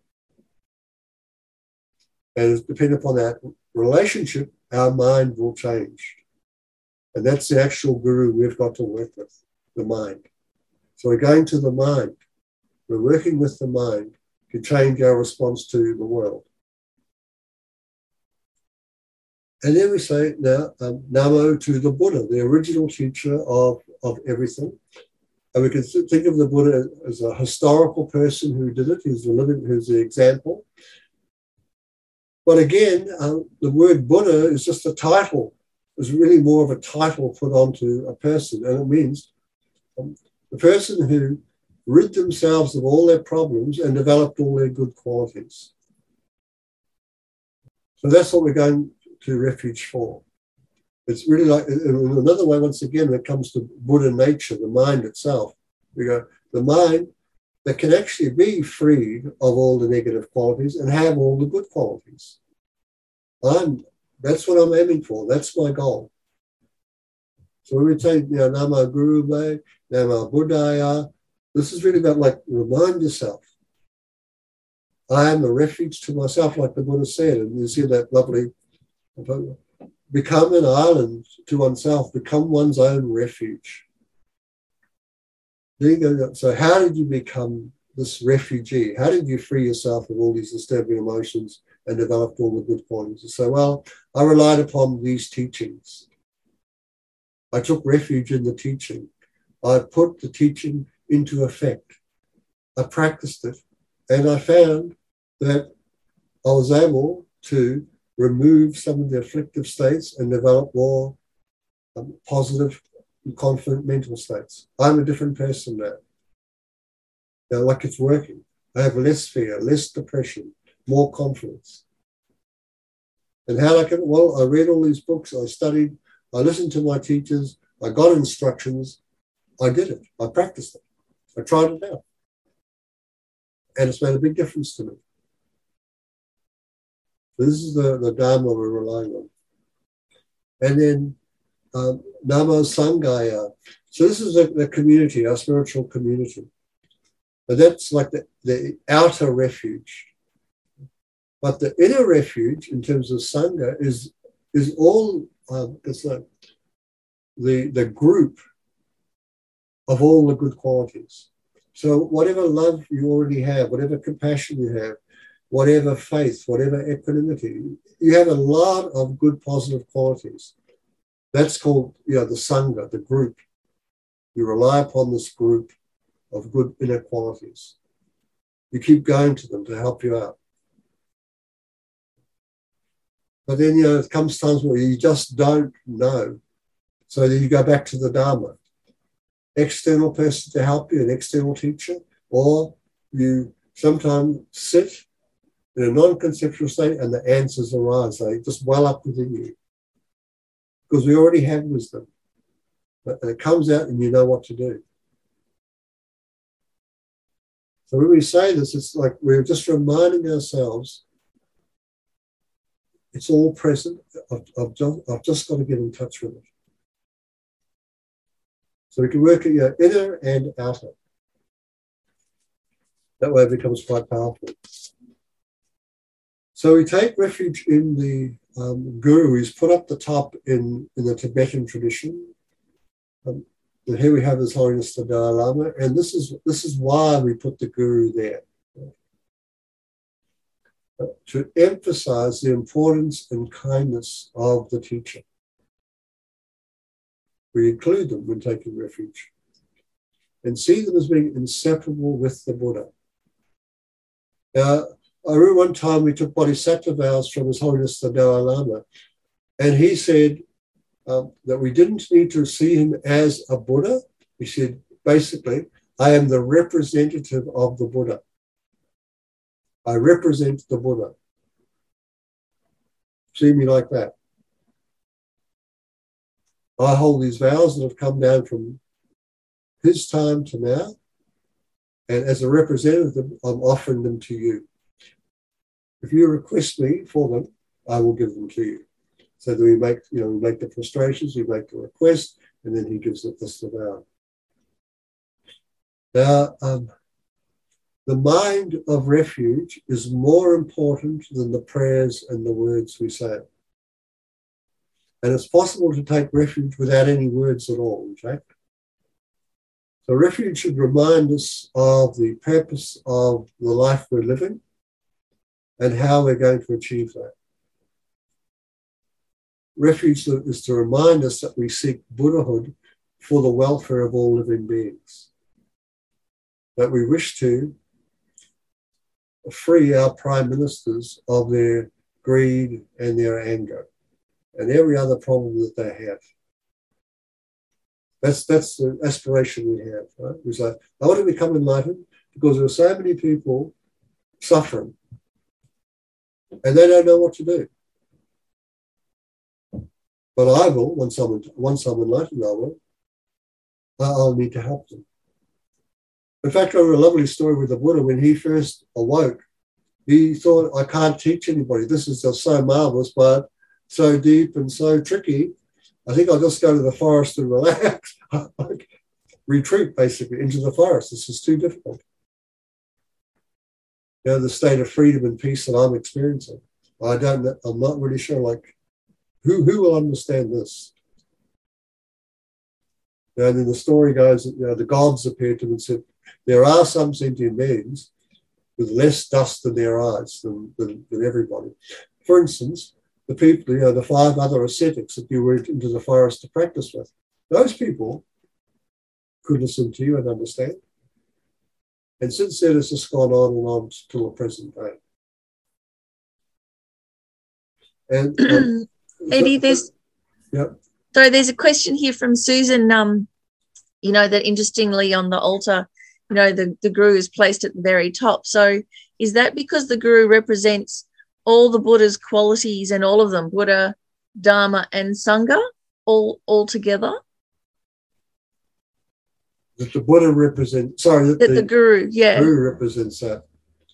And depending upon that relationship, our mind will change. And that's the actual guru we've got to work with, the mind. So we're going to the mind. We're working with the mind to change our response to the world. And then we say, now, um, Namo to the Buddha, the original teacher of, of everything. And we can think of the Buddha as a historical person who did it, who's the living, who's the example. But again, um, the word Buddha is just a title. It's really more of a title put onto a person. And it means um, the person who rid themselves of all their problems and developed all their good qualities. So that's what we're going to refuge for. It's really like, in another way, once again, when it comes to Buddha nature, the mind itself, we go, the mind that can actually be freed of all the negative qualities and have all the good qualities. I'm, that's what I'm aiming for. That's my goal. So when we take, you know, Nama Guru Be, Nama Buddhaya, this is really about like, remind yourself. I am a refuge to myself, like the Buddha said. And you see that lovely, become an island to oneself, become one's own refuge. There you go. So how did you become this refugee? How did you free yourself of all these disturbing emotions and develop all the good qualities? You say, well, I relied upon these teachings. I took refuge in the teaching. I put the teaching into effect. I practiced it. And I found that I was able to remove some of the afflictive states and develop more um, positive and confident mental states. I'm a different person now. Now, like it's working. I have less fear, less depression, more confidence. And how I can, well, I read all these books, I studied, I listened to my teachers, I got instructions, I did it, I practiced it, I tried it out. And it's made a big difference to me. So this is the, the Dharma we're relying on. And then um, Namo Sanghaya. So this is the, the community, our spiritual community. But that's like the, the outer refuge. But the inner refuge, in terms of Sangha, is is all, um, it's like the, the group of all the good qualities. So whatever love you already have, whatever compassion you have, whatever faith, whatever equanimity, you have a lot of good positive qualities. That's called, you know, the Sangha, the group. You rely upon this group of good inner qualities. You keep going to them to help you out. But then, you know, it comes times where you just don't know. So then you go back to the Dharma. External person to help you, an external teacher, or you sometimes sit in a non-conceptual state and the answers arise. They just well up within you. Because we already have wisdom. But it comes out and you know what to do. So when we say this, it's like we're just reminding ourselves it's all present. I've, I've, just, I've just got to get in touch with it. So we can work at your inner and outer. That way it becomes quite powerful. So we take refuge in the um, Guru. He's put up the top in, in the Tibetan tradition. Um, and here we have His Holiness the Dalai Lama. And this is, this is why we put the Guru there. Uh, to emphasize the importance and kindness of the teacher. We include them when taking refuge and see them as being inseparable with the Buddha. Now, I remember one time we took Bodhisattva vows from His Holiness the Dalai Lama, and he said um, that we didn't need to see him as a Buddha. He said, basically, I am the representative of the Buddha. I represent the Buddha. See me like that. I hold these vows that have come down from his time to now, and as a representative, I'm offering them to you. If you request me for them, I will give them to you. So that we make, you know, we make the prostrations, we make the request, and then he gives us the vow. Now, um, the mind of refuge is more important than the prayers and the words we say. And it's possible to take refuge without any words at all, in fact. So refuge should remind us of the purpose of the life we're living and how we're going to achieve that. Refuge is to remind us that we seek Buddhahood for the welfare of all living beings. That we wish to free our prime ministers of their greed and their anger and every other problem that they have. That's, that's the aspiration we have, right? We say, I want to become enlightened because there are so many people suffering and they don't know what to do. But I will, once I'm, once I'm enlightened, I will. I'll need to help them. In fact, I read a lovely story with the Buddha. When he first awoke, he thought, I can't teach anybody. This is just so marvelous, but so deep and so tricky. I think I'll just go to the forest and relax. Retreat, basically, into the forest. This is too difficult. You know, the state of freedom and peace that I'm experiencing. I don't know, I'm not really sure, like, who, who will understand this? You know, and then the story goes that, you know, the gods appeared to him and said, there are some sentient beings with less dust in their eyes than, than, than everybody. For instance, the people, you know, the five other ascetics that you went into the forest to practice with, those people could listen to you and understand. And since then, it's just gone on and on till the present day. And um, Eddie, there's yeah. So there's a question here from Susan. Um, you know that interestingly on the altar, you know the the Guru is placed at the very top. So is that because the guru represents all the Buddha's qualities and all of them, Buddha, Dharma, and Sangha, all, all together? That the Buddha represents, sorry, that, that the, the guru, yeah. guru represents that.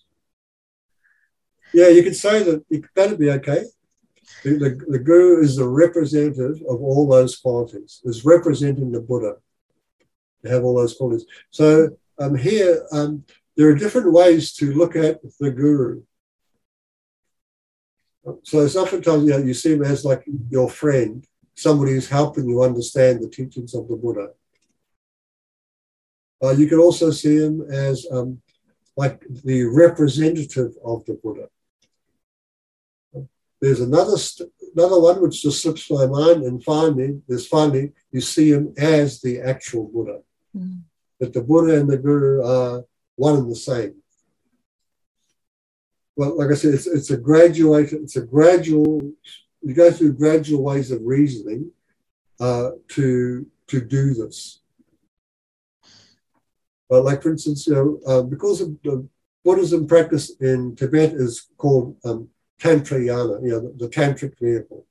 Yeah, you could say that, that'd be okay. The, the, the guru is the representative of all those qualities, is representing the Buddha. They have all those qualities. So um, here, um, there are different ways to look at the guru. So it's oftentimes, you know, you see him as like your friend, somebody who's helping you understand the teachings of the Buddha. Uh, you can also see him as um, like the representative of the Buddha. There's another another one which just slips my mind, and finally, there's finally, you see him as the actual Buddha. Mm. That the Buddha and the Guru are one and the same. Well, like I said, it's, it's a graduated, it's a gradual, you go through gradual ways of reasoning uh, to, to do this. But like, for instance, you know, uh, because of the Buddhism practice in Tibet is called um, Tantrayana, you know, the, the tantric vehicle.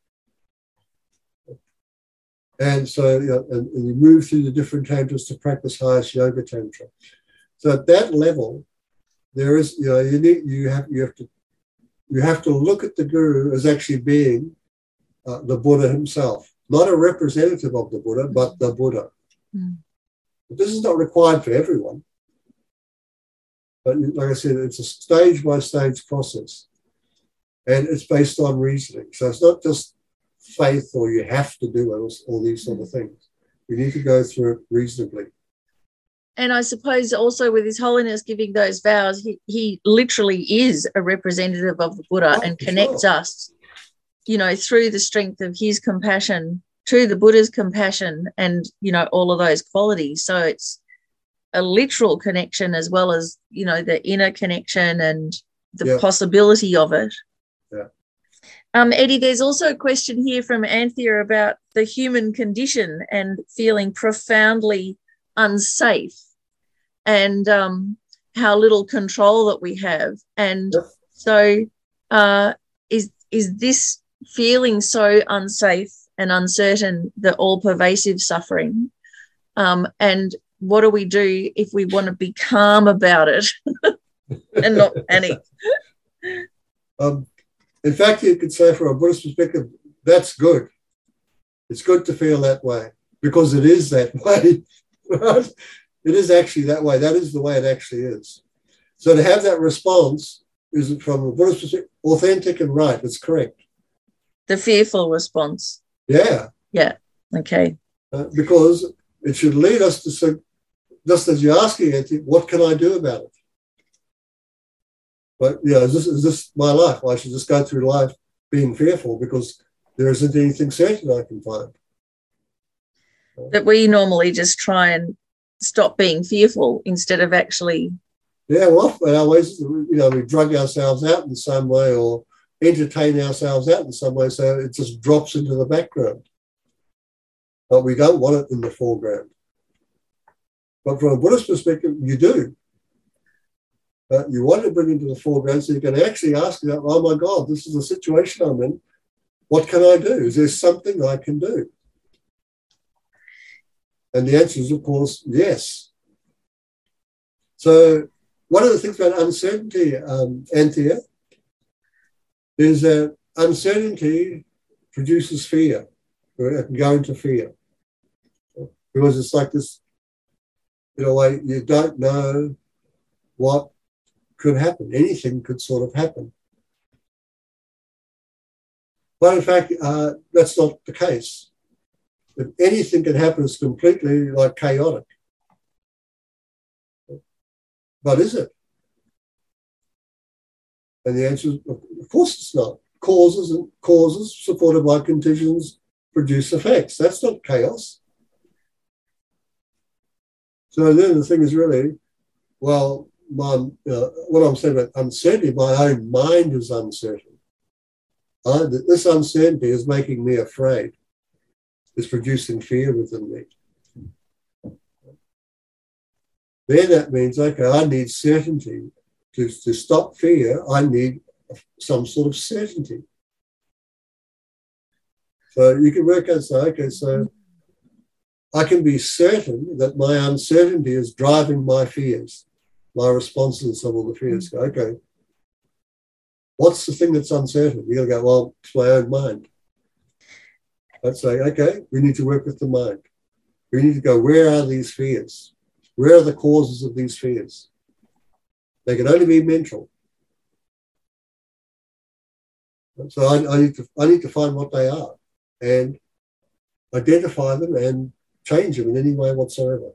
And so, you know, and, and you move through the different tantras to practice highest yoga tantra. So at that level, there is, you know, you need, you have, you have to, you have to look at the guru as actually being uh, the Buddha himself, not a representative of the Buddha, but the Buddha. Mm. But this is not required for everyone. But like I said, it's a stage by stage process, and it's based on reasoning. So it's not just faith or you have to do it, all these sort of things. We need to go through it reasonably. And I suppose also with His Holiness giving those vows, he, he literally is a representative of the Buddha oh, and connects sure. us, you know, through the strength of his compassion to the Buddha's compassion and, you know, all of those qualities. So it's a literal connection as well as, you know, the inner connection and the yeah. possibility of it. Yeah. Um, Eddie, there's also a question here from Anthea about the human condition and feeling profoundly unsafe and um, how little control that we have. And yep. so uh, is, is this feeling so unsafe and uncertain the all-pervasive suffering? Um, and what do we do if we want to be calm about it and not panic? Um, in fact, you could say from a Buddhist perspective, that's good. It's good to feel that way because it is that way. Right? It is actually that way. That is the way it actually is. So to have that response is, from a Buddhist perspective, authentic and right. It's correct. The fearful response. Yeah. Yeah. Okay. Uh, because it should lead us to say, just as you're asking, Auntie, what can I do about it? But, you know, is this, is this my life? I should just go through life being fearful because there isn't anything certain I can find. That we normally just try and stop being fearful instead of actually. Yeah, well, often our ways, you know, we drug ourselves out in some way or entertain ourselves out in some way, so it just drops into the background. But we don't want it in the foreground. But from a Buddhist perspective, you do. Uh, you want to bring it into the foreground so you can actually ask yourself, oh my God, this is the situation I'm in. What can I do? Is there something I can do? And the answer is, of course, yes. So one of the things about uncertainty, um, Anthea, is that uncertainty produces fear. It can go into fear. Because it's like this, in a way, you don't know what could happen. Anything could sort of happen. But in fact, uh, that's not the case. If anything can happen, it's completely like chaotic. But is it? And the answer is, of course it's not. Causes and causes supported by conditions produce effects. That's not chaos. So then the thing is really, well, my, uh, what I'm saying about uncertainty, my own mind is uncertain. I, this uncertainty is making me afraid. It's producing fear within me. Then that means, okay, I need certainty To, to stop fear, I need some sort of certainty. So you can work out, so, okay, so I can be certain that my uncertainty is driving my fears, my responses to all the fears. Go, okay, what's the thing that's uncertain? You're going to go, well, it's my own mind. I'd say, okay, we need to work with the mind. We need to go, where are these fears? Where are the causes of these fears? They can only be mental. So I, I, need to, I need to find what they are and identify them and change them in any way whatsoever.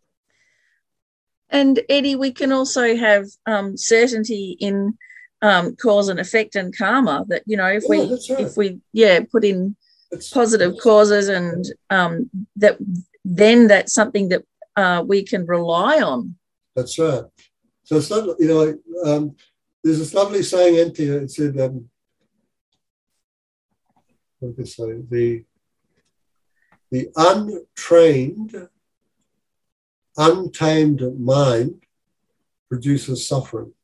And Eddie, we can also have um, certainty in um, cause and effect and karma. That, you know, if Yeah, we that's right. if we yeah put in It's, positive causes, and um, that then that's something that uh, we can rely on. That's right. So it's not, you know, um, there's this lovely saying, Anthea, it said, um, what did it say? The, the untrained, untamed mind produces suffering.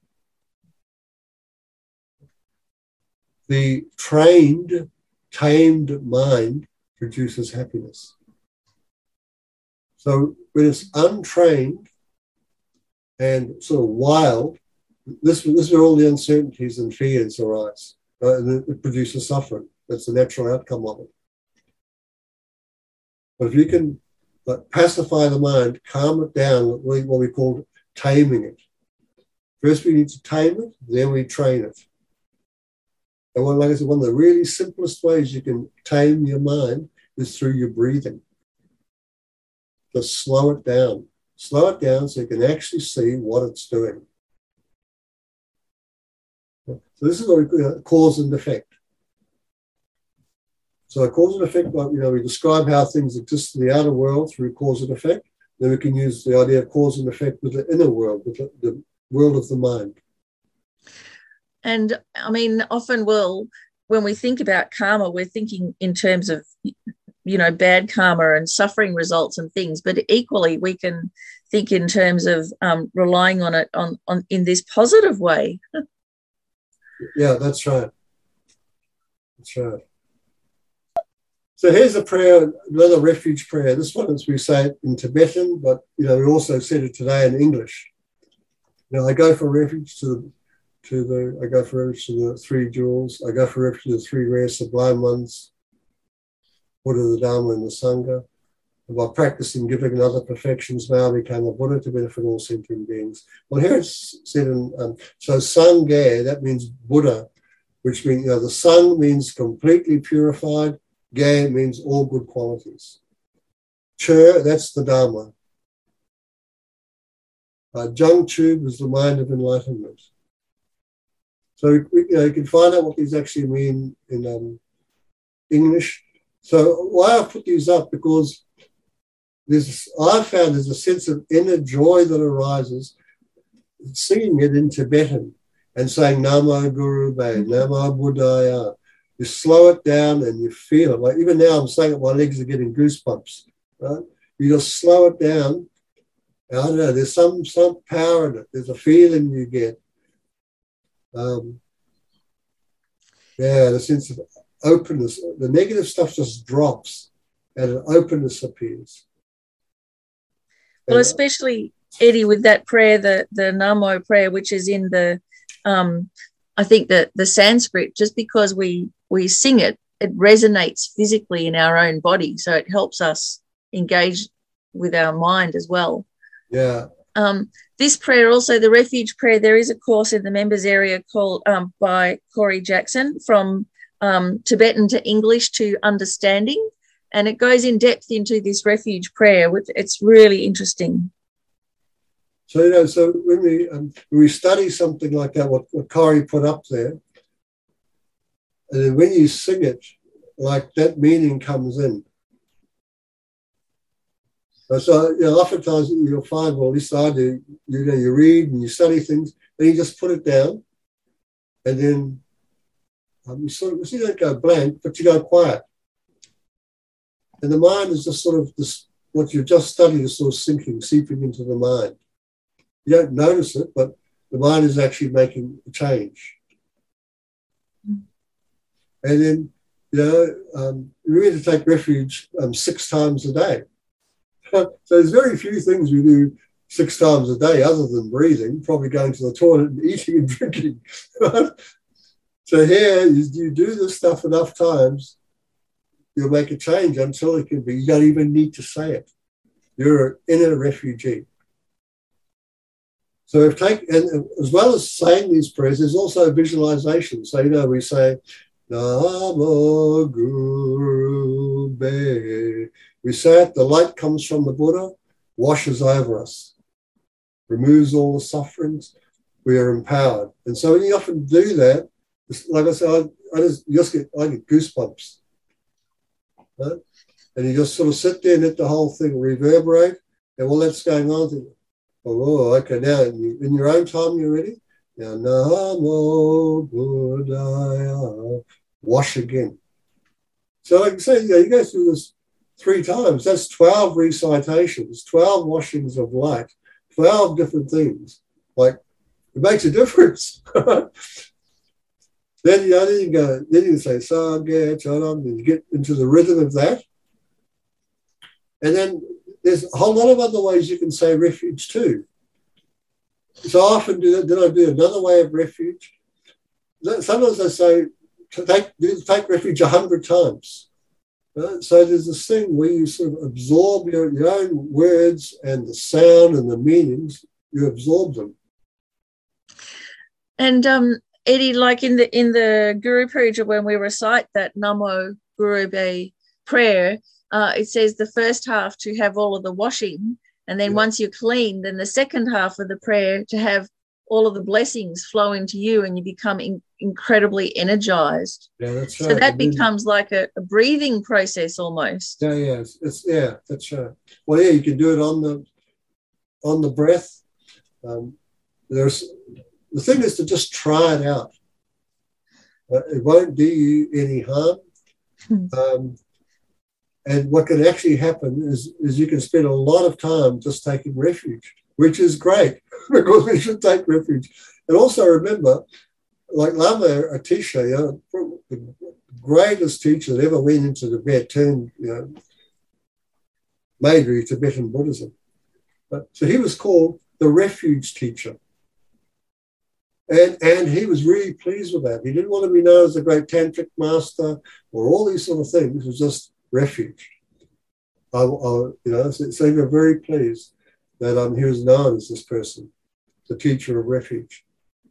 The trained, tamed mind produces happiness. So when it's untrained and sort of wild, this, this is where all the uncertainties and fears arise. Uh, and it produces suffering. That's the natural outcome of it. But if you can like, pacify the mind, calm it down, what we call taming it. First we need to tame it, then we train it. And one, like I said, one of the really simplest ways you can tame your mind is through your breathing. Just slow it down. Slow it down so you can actually see what it's doing. So this is what we call cause and effect. So cause and effect, like, you know, we describe how things exist in the outer world through cause and effect. Then we can use the idea of cause and effect with the inner world, with the, the world of the mind. And I mean, often we'll, when we think about karma, we're thinking in terms of, you know, bad karma and suffering results and things, but equally we can think in terms of um, relying on it on, on in this positive way. Yeah, that's right. That's right. So here's a prayer, another refuge prayer. This one is, we say it in Tibetan, but, you know, we also said it today in English. You know, I go for refuge to the, to the, I go for refuge to the three jewels. I go for refuge to the three rare sublime ones, Buddha, the Dharma, and the Sangha. And by practicing giving and other perfections, now I became a Buddha to benefit all sentient beings. Well, here it's said in, um, so Sangha, that means Buddha, which means, you know, the Sang means completely purified. Ge means all good qualities. Che, that's the Dharma. Uh, Jung Chub is the mind of enlightenment. So we, you know, you can find out what these actually mean in um, English. So why I put these up, because there's, I found there's a sense of inner joy that arises singing it in Tibetan and saying Namo Guru Be, Namo Buddhaya. You slow it down and you feel it. Like even now I'm saying it, my legs are getting goosebumps. Right? You just slow it down. I don't know, there's some, some power in it. There's a feeling you get. Um, yeah, the sense of openness. The negative stuff just drops and an openness appears. Well, especially, Eddie, with that prayer, the, the Namo prayer, which is in the, um, I think the, the Sanskrit, just because we, we sing it, it resonates physically in our own body. So it helps us engage with our mind as well. Yeah. Um, this prayer also, the refuge prayer, there is a course in the members area called um, by Corey Jackson, from um, Tibetan to English to understanding. And it goes in depth into this refuge prayer. Which it's really interesting. So, you know, so when we, um, when we study something like that, what, what Corey put up there, and then when you sing it, like that meaning comes in. So, you know, oftentimes you'll find, well, at least I do, you know, you read and you study things, and you just put it down, and then um, you sort of, you don't go blank, but you go quiet. And the mind is just sort of this, what you've just studied is sort of sinking, seeping into the mind. You don't notice it, but the mind is actually making a change. And then, you know, um, we need to take refuge um, six times a day. So there's very few things we do six times a day other than breathing, probably going to the toilet and eating and drinking. So here, you, you do this stuff enough times, you'll make a change until it can be. You don't even need to say it. You're an inner refugee. So if take, and as well as saying these prayers, there's also visualization. So, you know, we say, Namo Guru Be. We say it, the light comes from the Buddha, washes over us, removes all the sufferings. We are empowered. And so when you often do that, like I said, I, I just, just get, I get goosebumps. Right? And you just sort of sit there and let the whole thing reverberate. And while that's going on, think, oh, okay, now in, you, in your own time, you're ready? Now, Namo Buddhaya. Wash again. So like I say, you, know, you go through this three times. That's twelve recitations, twelve washings of light, twelve different things. Like, it makes a difference. Then, you know, then you go, then you say, Sage, Charam, and you get into the rhythm of that. And then there's a whole lot of other ways you can say refuge too. So I often do that. Then I do another way of refuge. Sometimes I say, take, take refuge a hundred times. Right? So there's this thing where you sort of absorb your, your own words and the sound and the meanings, you absorb them. And um, Eddie, like in the in the Guru Puja, when we recite that Namo Guru Be prayer, uh, it says the first half to have all of the washing, and then yeah. once you're clean, then the second half of the prayer to have all of the blessings flow into you, and you become in, incredibly energized. Yeah, that's right. So that and becomes then, like a, a breathing process almost. Yeah, yeah, it's, it's yeah, that's right. Well, yeah, you can do it on the on the breath. Um, there's the thing is to just try it out. Uh, it won't do you any harm. Um, and what can actually happen is, is you can spend a lot of time just taking refuge, which is great because we should take refuge. And also remember, like Lama Atisha, you know, the greatest teacher that ever went into Tibet, turned, you know, major Tibetan Buddhism. But, so he was called the refuge teacher. And, and he was really pleased with that. He didn't want to be known as a great tantric master or all these sort of things. It was just refuge. I, I, you know, so, so we were very pleased that um, he was known as this person, the teacher of refuge.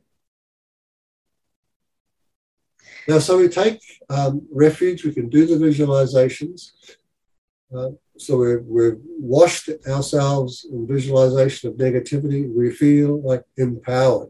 Now, so we take um, refuge, we can do the visualizations. Uh, so we've, we've washed ourselves in visualization of negativity. We feel like empowered.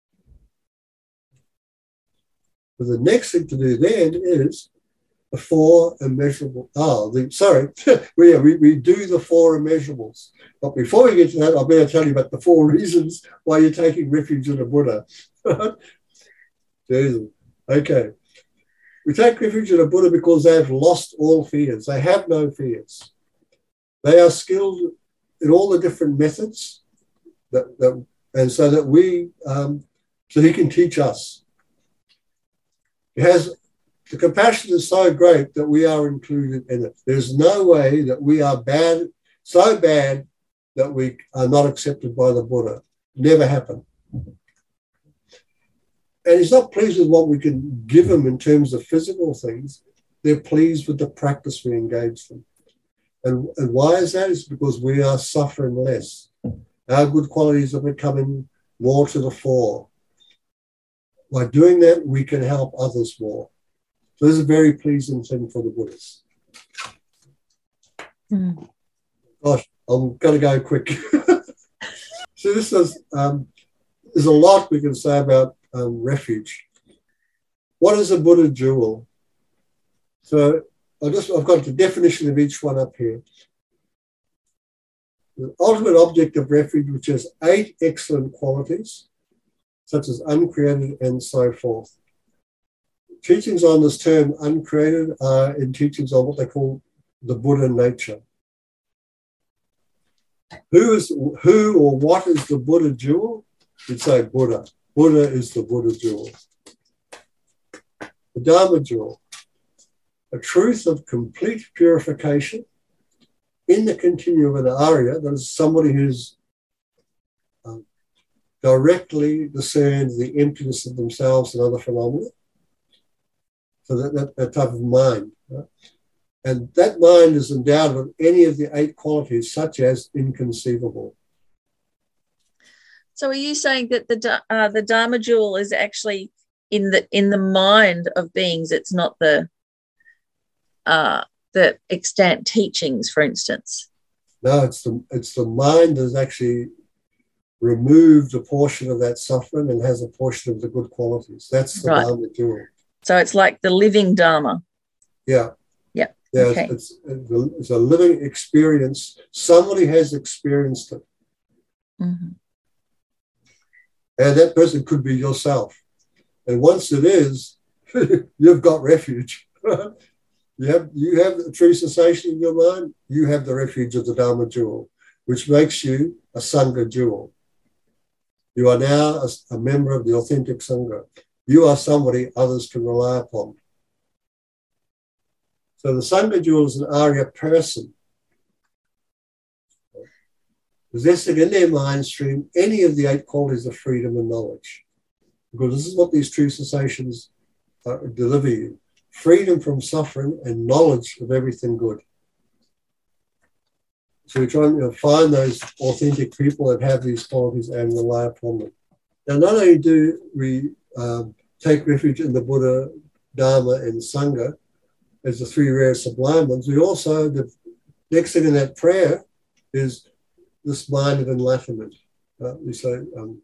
But the next thing to do then is the four immeasurable. Oh, the, sorry, we, yeah, we, we do the four immeasurables. But before we get to that, I better tell you about the four reasons why you're taking refuge in the Buddha. Jesus. Okay. We take refuge in the Buddha because they have lost all fears. They have no fears. They are skilled in all the different methods, that, that, and so that we, um, so he can teach us. He has, the compassion is so great that we are included in it. There's no way that we are bad, so bad that we are not accepted by the Buddha. Never happened. And he's not pleased with what we can give him in terms of physical things. They're pleased with the practice we engage them. And, and why is that? It's because we are suffering less. Our good qualities are becoming more to the fore. By doing that, we can help others more. So this is a very pleasing thing for the Buddhists. Mm. Gosh, I'm going to go quick. So this is, um, there's a lot we can say about um, refuge. What is a Buddha jewel? So I just, I've got the definition of each one up here. The ultimate object of refuge, which has eight excellent qualities, such as uncreated and so forth. Teachings on this term uncreated are in teachings on what they call the Buddha nature. Who is who or what is the Buddha jewel? you'd say Buddha. Buddha is the Buddha jewel. The Dharma jewel, a truth of complete purification in the continuum of an Arya, that is somebody who's um, directly discerned the emptiness of themselves and other phenomena. So that, that, that type of mind. Right? And that mind is endowed with any of the eight qualities, such as inconceivable. So are you saying that the uh, the Dharma jewel is actually in the in the mind of beings? It's not the uh, the extant teachings, for instance. No, it's the it's the mind that's actually removed a portion of that suffering and has a portion of the good qualities. That's the right. Dharma jewel. So it's like the living Dharma. Yeah. Yeah. Yeah. Okay. It's, it's, it's a living experience. Somebody has experienced it. Mm-hmm. And that person could be yourself. And once it is, you've got refuge. you have you have the true cessation in your mind, you have the refuge of the Dharma jewel, which makes you a Sangha jewel. You are now a, a member of the authentic Sangha. You are somebody others can rely upon. So the Sangha jewel is an Arya person, possessing in their mind stream any of the eight qualities of freedom and knowledge. Because this is what these true cessations uh, deliver you. Freedom from suffering and knowledge of everything good. So we try and you know, find those authentic people that have these qualities and rely upon them. Now, not only do we um, take refuge in the Buddha, Dharma, and Sangha as the three rare sublime ones, we also, the next thing in that prayer is this mind of enlightenment. Uh, we say, um,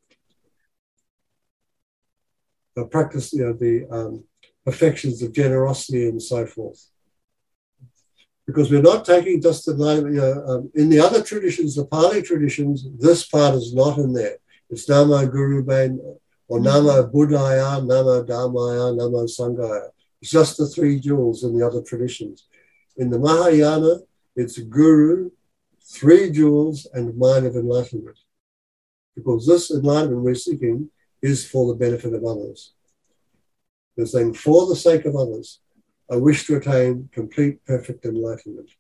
uh, practice you know, the um, perfections of generosity and so forth. Because we're not taking just the enlightenment, you know, um, in the other traditions, the Pali traditions, this part is not in there. It's Namo Guru Bain, or Namo Buddhaya, Namo Dharmaya, Namo Sanghaya. It's just the three jewels in the other traditions. In the Mahayana, it's Guru, three jewels, and mind of enlightenment. Because this enlightenment we're seeking is for the benefit of others. They're saying, for the sake of others, I wish to attain complete, perfect enlightenment.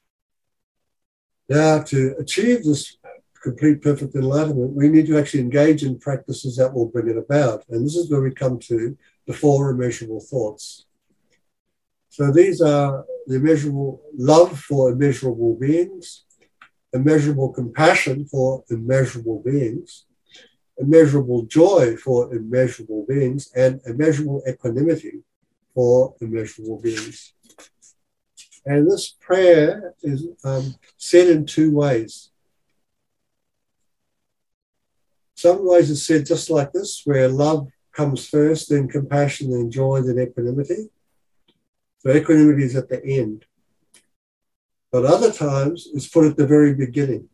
Now, to achieve this complete, perfect enlightenment, we need to actually engage in practices that will bring it about. And this is where we come to the four immeasurable thoughts. So these are the immeasurable love for immeasurable beings, immeasurable compassion for immeasurable beings, immeasurable joy for immeasurable beings, and immeasurable equanimity for immeasurable beings. And this prayer is um, said in two ways. Some ways it's said just like this, where love comes first, then compassion, then joy, then equanimity. So equanimity is at the end. But other times it's put at the very beginning.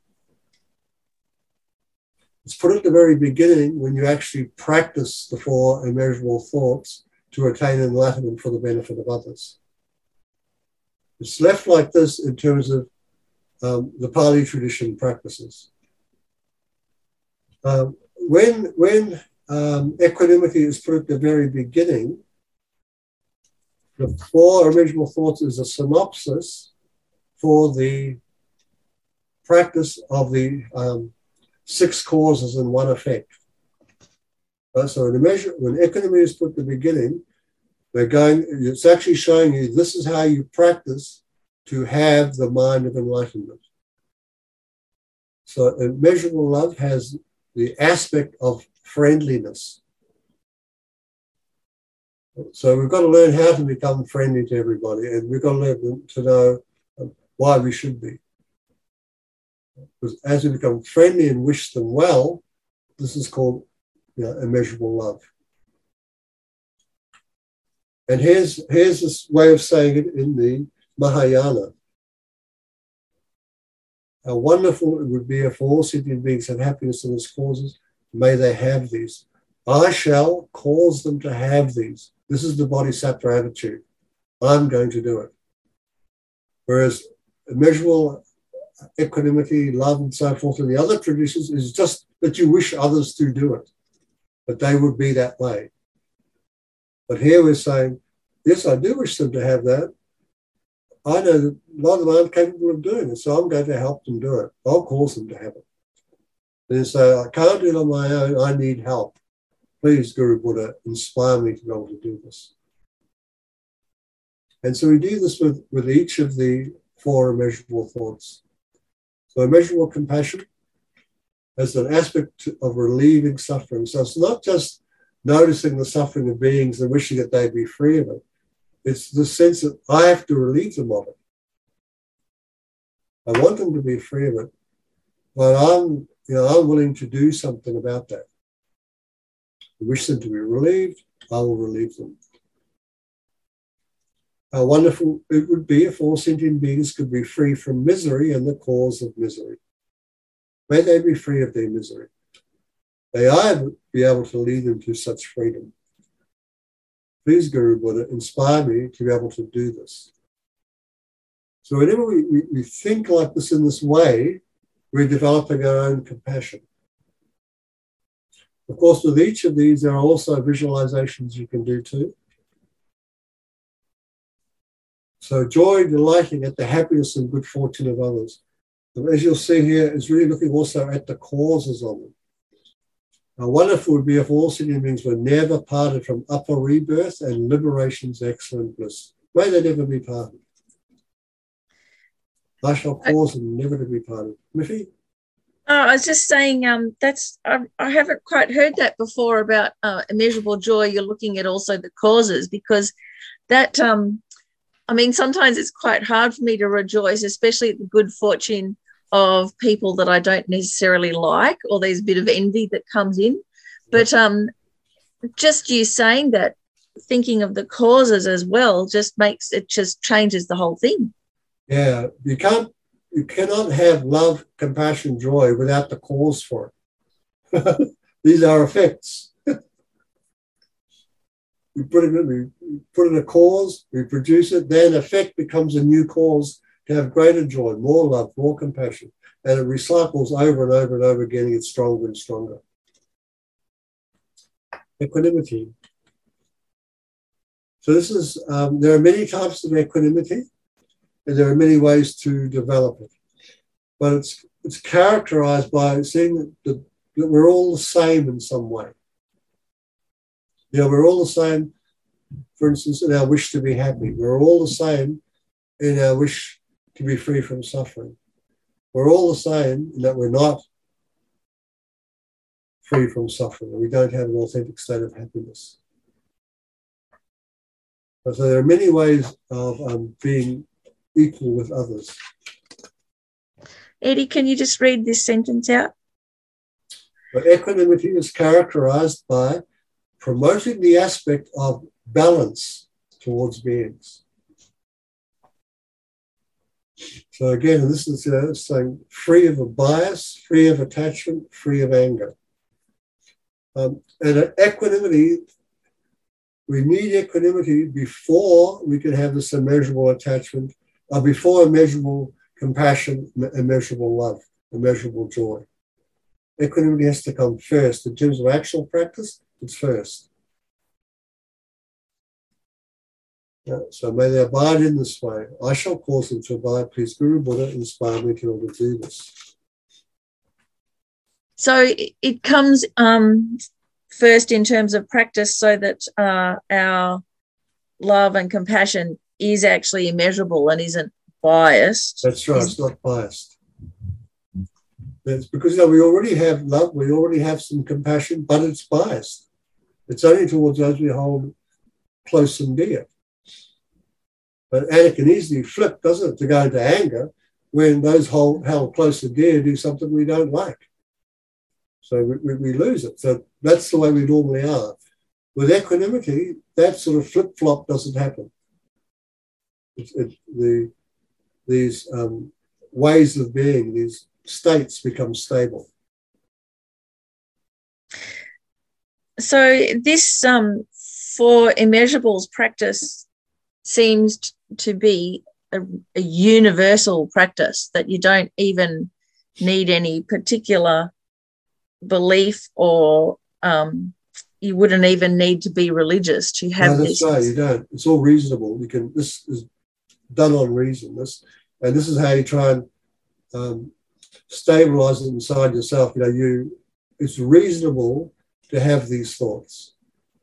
It's put at the very beginning when you actually practice the four immeasurable thoughts to attain enlightenment for the benefit of others. It's left like this in terms of um, the Pali tradition practices. Um, when when um, equanimity is put at the very beginning, the four immeasurable thoughts is a synopsis for the practice of the um, six causes and one effect. Uh, so in the measure, when equanimity is put at the beginning, we're going, it's actually showing you this is how you practice to have the mind of enlightenment. So immeasurable love has the aspect of friendliness. So we've got to learn how to become friendly to everybody, and we've got to learn to know why we should be. Because as we become friendly and wish them well, this is called you know, immeasurable love. And here's, here's this way of saying it in the Mahayana. How wonderful it would be if all sentient beings have happiness in its causes. May they have these. I shall cause them to have these. This is the Bodhisattva attitude. I'm going to do it. Whereas immeasurable equanimity, love, and so forth in the other traditions is just that you wish others to do it. but they would be that way. But here we're saying, yes, I do wish them to have that. I know that a lot of them aren't capable of doing it, so I'm going to help them do it. I'll cause them to have it. And so I can't do it on my own. I need help. Please, Guru Buddha, inspire me to be able to do this. And so we do this with, with each of the four immeasurable thoughts. So immeasurable compassion as an aspect of relieving suffering. So it's not just noticing the suffering of beings and wishing that they'd be free of it. It's the sense that I have to relieve them of it. I want them to be free of it, but I'm, you know, I'm willing to do something about that. I wish them to be relieved, I will relieve them. How wonderful it would be if all sentient beings could be free from misery and the cause of misery. May they be free of their misery. May I be able to lead them to such freedom. Please, Guru Buddha, inspire me to be able to do this. So whenever we, we, we think like this in this way, we're developing our own compassion. Of course, with each of these, there are also visualizations you can do too. So joy, delighting at the happiness and good fortune of others. And as you'll see here, is really looking also at the causes of them. How wonderful it would be if all sentient beings were never parted from upper rebirth and liberation's excellent bliss. May they never be parted. I shall cause them never to be parted. Miffy? Oh, I was just saying um, that's I, I haven't quite heard that before about uh, immeasurable joy. You're looking at also the causes, because that, um, I mean, sometimes it's quite hard for me to rejoice, especially at the good fortune of people that I don't necessarily like, or there's a bit of envy that comes in. But um, just you saying that, thinking of the causes as well, just makes it just changes the whole thing. Yeah, you can't, you cannot have love, compassion, joy without the cause for it. These are effects. we put it in, we put in a cause, we produce it, then effect becomes a new cause to have greater joy, more love, more compassion, and it recycles over and over and over again and gets stronger and stronger. Equanimity. So this is, um, there are many types of equanimity, and there are many ways to develop it. But it's it's characterized by seeing that, the, that we're all the same in some way. You know, we're all the same, for instance, in our wish to be happy. We're all the same in our wish to be free from suffering. We're all the same in that we're not free from suffering. We don't have an authentic state of happiness. So there are many ways of um, being equal with others. Eddie, can you just read this sentence out? But equanimity is characterized by promoting the aspect of balance towards beings. So again, this is uh, saying free of a bias, free of attachment, free of anger. Um, and equanimity, we need equanimity before we can have this immeasurable attachment, or before immeasurable compassion, immeasurable love, immeasurable joy. Equanimity has to come first. In terms of actual practice, it's first. Yeah, so may they abide in this way. I shall cause them to abide. Please, Guru Buddha, inspire me to be able to do this. So it comes um, first in terms of practice, so that uh, our love and compassion is actually immeasurable and isn't biased. That's right, it's not biased. It's because, you know, we already have love, we already have some compassion, but it's biased. It's only towards those we hold close and dear. But and it can easily flip, doesn't it, to go into anger when those hold, held close and dear do something we don't like. So we, we, we lose it. So that's the way we normally are. With equanimity, that sort of flip-flop doesn't happen. It's, it, the, these um, ways of being, these states become stable. So this, um, for immeasurables practice, seems to be a, a universal practice, that you don't even need any particular belief or um, you wouldn't even need to be religious to have no, this. that's right. You don't. It's all reasonable. You can. This is done on reason. This, and this is how you try and um, stabilize it inside yourself. You know, you. It's reasonable to have these thoughts.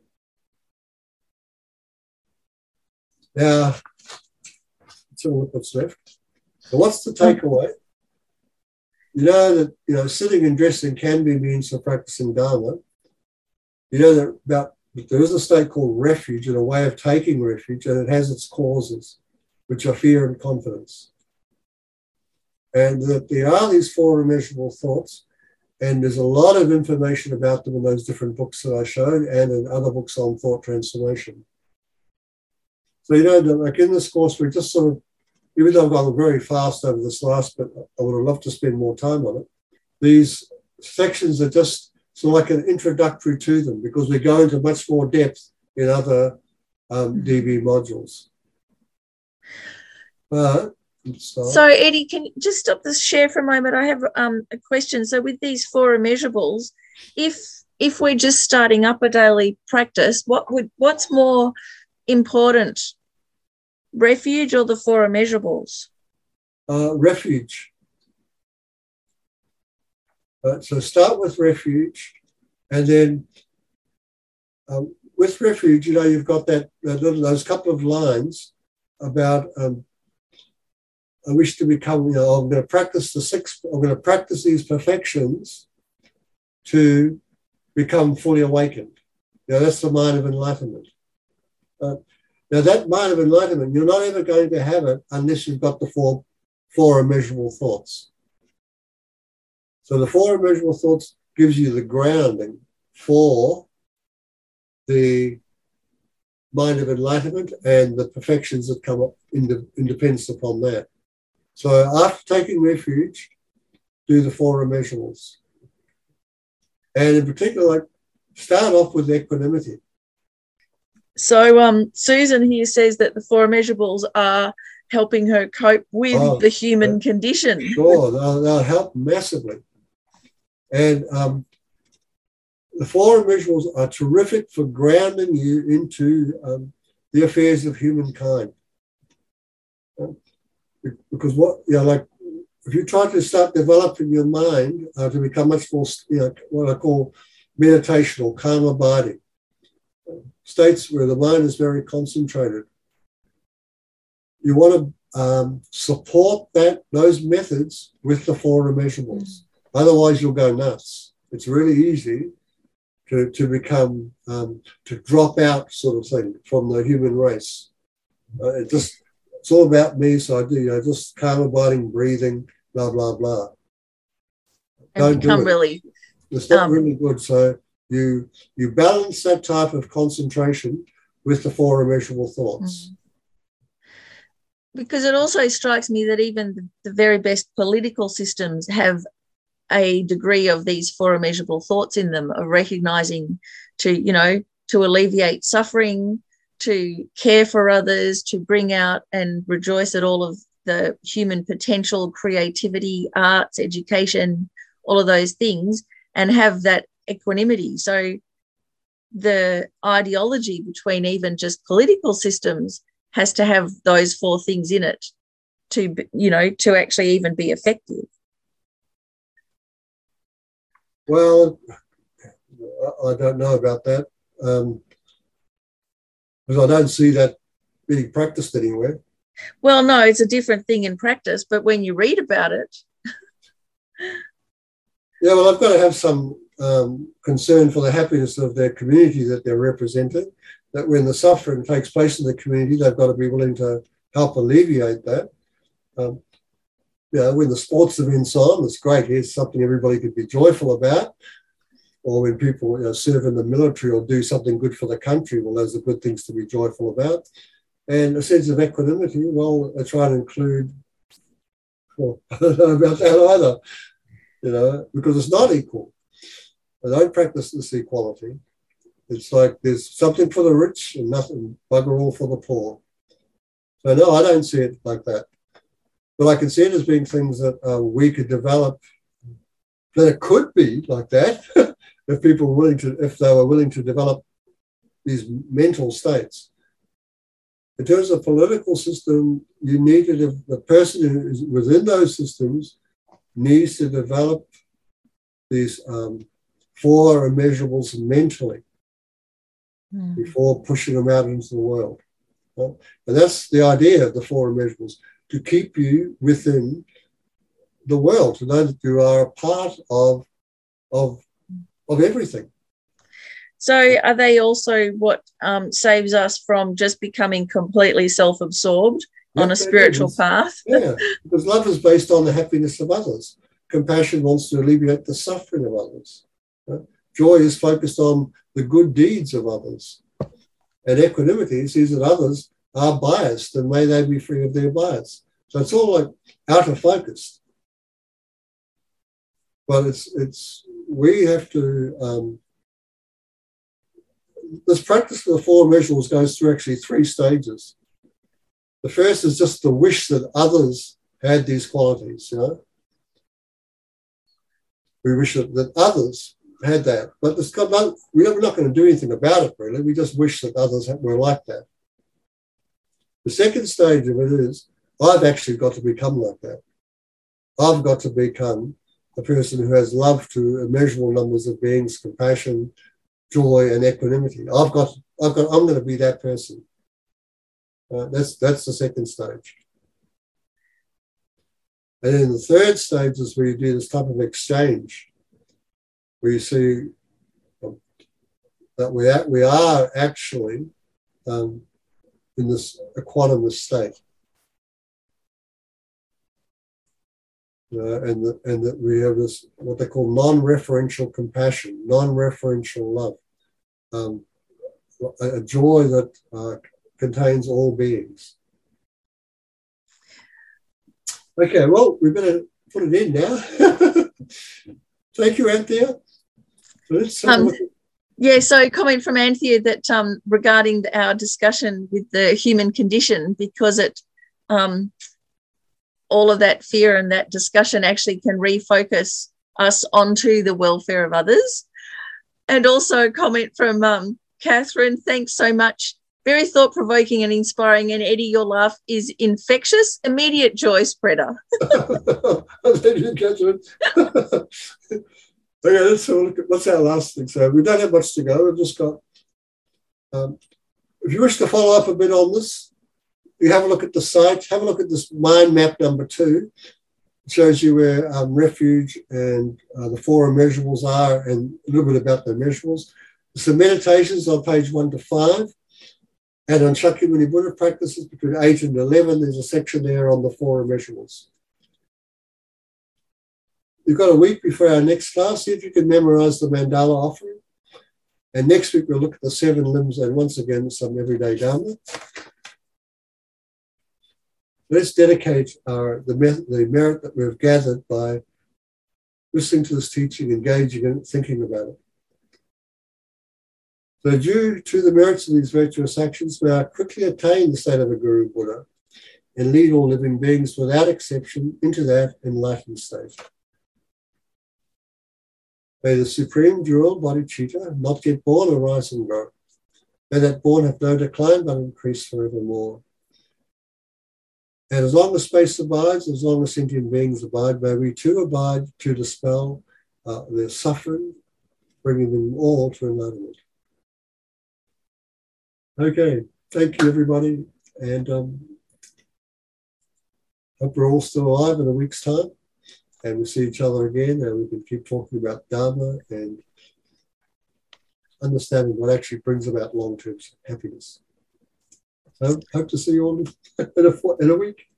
Now, let's have a look what's left. So, what's the takeaway? You know that you know sitting and dressing can be means for practicing Dharma. You know that about there is a state called refuge and a way of taking refuge, and it has its causes, which are fear and confidence. And that there are these four immeasurable thoughts, and there's a lot of information about them in those different books that I showed and in other books on thought transformation. So, you know, like in this course, we're just sort of, even though I've gone very fast over this last bit, I would have loved to spend more time on it. These sections are just sort of like an introductory to them because we go into much more depth in other um, D B modules. But, so, Eddie, can you just stop this share for a moment? I have um, a question. So with these four immeasurables, if if we're just starting up a daily practice, what would what's more important, refuge or the four immeasurables? Uh, refuge. Uh, so start with refuge, and then um, with refuge, you know, you've got that, that little, those couple of lines about um, I wish to become, you know, I'm going to practice the six, I'm going to practice these perfections to become fully awakened. You know, that's the mind of enlightenment. Uh, now, that mind of enlightenment, you're not ever going to have it unless you've got the four, four immeasurable thoughts. So the four immeasurable thoughts gives you the grounding for the mind of enlightenment and the perfections that come up in, the, in dependence upon that. So after taking refuge, do the four immeasurables. And in particular, like, start off with equanimity. So um, Susan here says that the four immeasurables are helping her cope with oh, the human uh, condition. Sure, they'll, they'll help massively. And um, the four immeasurables are terrific for grounding you into um, the affairs of humankind. Uh, because what, you know, like, if you try to start developing your mind uh, to become much more, you know, what I call meditation or calm abiding, states where the mind is very concentrated, you want to um, support that those methods with the four immeasurables. Mm. Otherwise, you'll go nuts. It's really easy to, to become, um, to drop out sort of thing from the human race. Uh, it just, it's all about me, so I do, you know, just calm abiding, breathing, blah, blah, blah. And Don't become do it. really... It's not um, really good. So you you balance that type of concentration with the four immeasurable thoughts. Because it also strikes me that even the, the very best political systems have a degree of these four immeasurable thoughts in them, of recognizing to, you know, to alleviate suffering, to care for others, to bring out and rejoice at all of the human potential, creativity, arts, education, all of those things, and have that equanimity. So the ideology between even just political systems has to have those four things in it to, you know, to actually even be effective. Well, I don't know about that, um, because I don't see that being practiced anywhere. Well, no, it's a different thing in practice, but when you read about it... Yeah, well, I've got to have some um, concern for the happiness of their community that they're representing, that when the suffering takes place in the community, they've got to be willing to help alleviate that. Um, you know, when the sports events on, it's great. Here's something everybody could be joyful about. Or when people, you know, serve in the military or do something good for the country, well, those are good things to be joyful about. And a sense of equanimity, well, I try and include, well, I don't know about that either. You know, because it's not equal. I don't practice this equality. It's like there's something for the rich and nothing, bugger all for the poor. So no, I don't see it like that. But I can see it as being things that uh, we could develop, that it could be like that, if people were willing to, if they were willing to develop these mental states. In terms of political system, you needed a, the person who is within those systems needs to develop these um, four immeasurables mentally mm. before pushing them out into the world. Right? And that's the idea of the four immeasurables, to keep you within the world, to know that you are a part of, of, of everything. So are they also what um, saves us from just becoming completely self-absorbed yep, on a spiritual path? Yeah, because love is based on the happiness of others. Compassion wants to alleviate the suffering of others. Right? Joy is focused on the good deeds of others. And equanimity sees that others are biased and may they be free of their bias. So it's all like out of focus. But it's, it's we have to... Um, this practice of the four immeasurables goes through actually three stages. The first is just the wish that others had these qualities, you know. We wish that, that others had that, but it's got no, we're not going to do anything about it, really. We just wish that others were like that. The second stage of it is, I've actually got to become like that. I've got to become a person who has love to immeasurable numbers of beings, compassion, joy, and equanimity. I've got, I've got, I'm going to be that person. Uh, that's that's the second stage. And then the third stage is where you do this type of exchange, where you see um, that we are, we are actually um, in this equanimous state. Uh, and, the, and that we have this, what they call non-referential compassion, non-referential love, um, a, a joy that uh, contains all beings. Okay, well, we better put it in now. Thank you, Anthea. Let's have um, a look at yeah, so comment from Anthea that um, regarding our discussion with the human condition, because it um, all of that fear and that discussion actually can refocus us onto the welfare of others. And also a comment from um, Catherine, thanks so much. Very thought-provoking and inspiring. And Eddie, your laugh is infectious. Immediate joy spreader. Thank you, Catherine. Okay, let's have a look at what's our last thing. So we don't have much to go. We've just got, um, if you wish to follow up a bit on this, you have a look at the site, have a look at this mind map number two. It shows you where um, refuge and uh, the four immeasurables are and a little bit about the immeasurables. Some meditations on page one to five. And on Shakyamuni Buddha practices between eight and eleven, there's a section there on the four immeasurables. You've got a week before our next class. See if you can memorize the mandala offering. And next week, we'll look at the seven limbs and once again, some everyday Dharma. Let's dedicate our, the, the merit that we've gathered by listening to this teaching, engaging in it, thinking about it. So due to the merits of these virtuous actions, may I quickly attain the state of a Guru Buddha and lead all living beings without exception into that enlightened state. May the supreme jewel, bodhicitta, not get born, arise and grow. May that born have no decline, but increase forevermore. And as long as space abides, as long as sentient beings abide, may we too abide to dispel uh, their suffering, bringing them all to enlightenment. Okay, thank you, everybody. And um, hope we're all still alive in a week's time. And we'll see each other again, and we can keep talking about Dharma and understanding what actually brings about long-term happiness. So hope to see you all in a, in a week.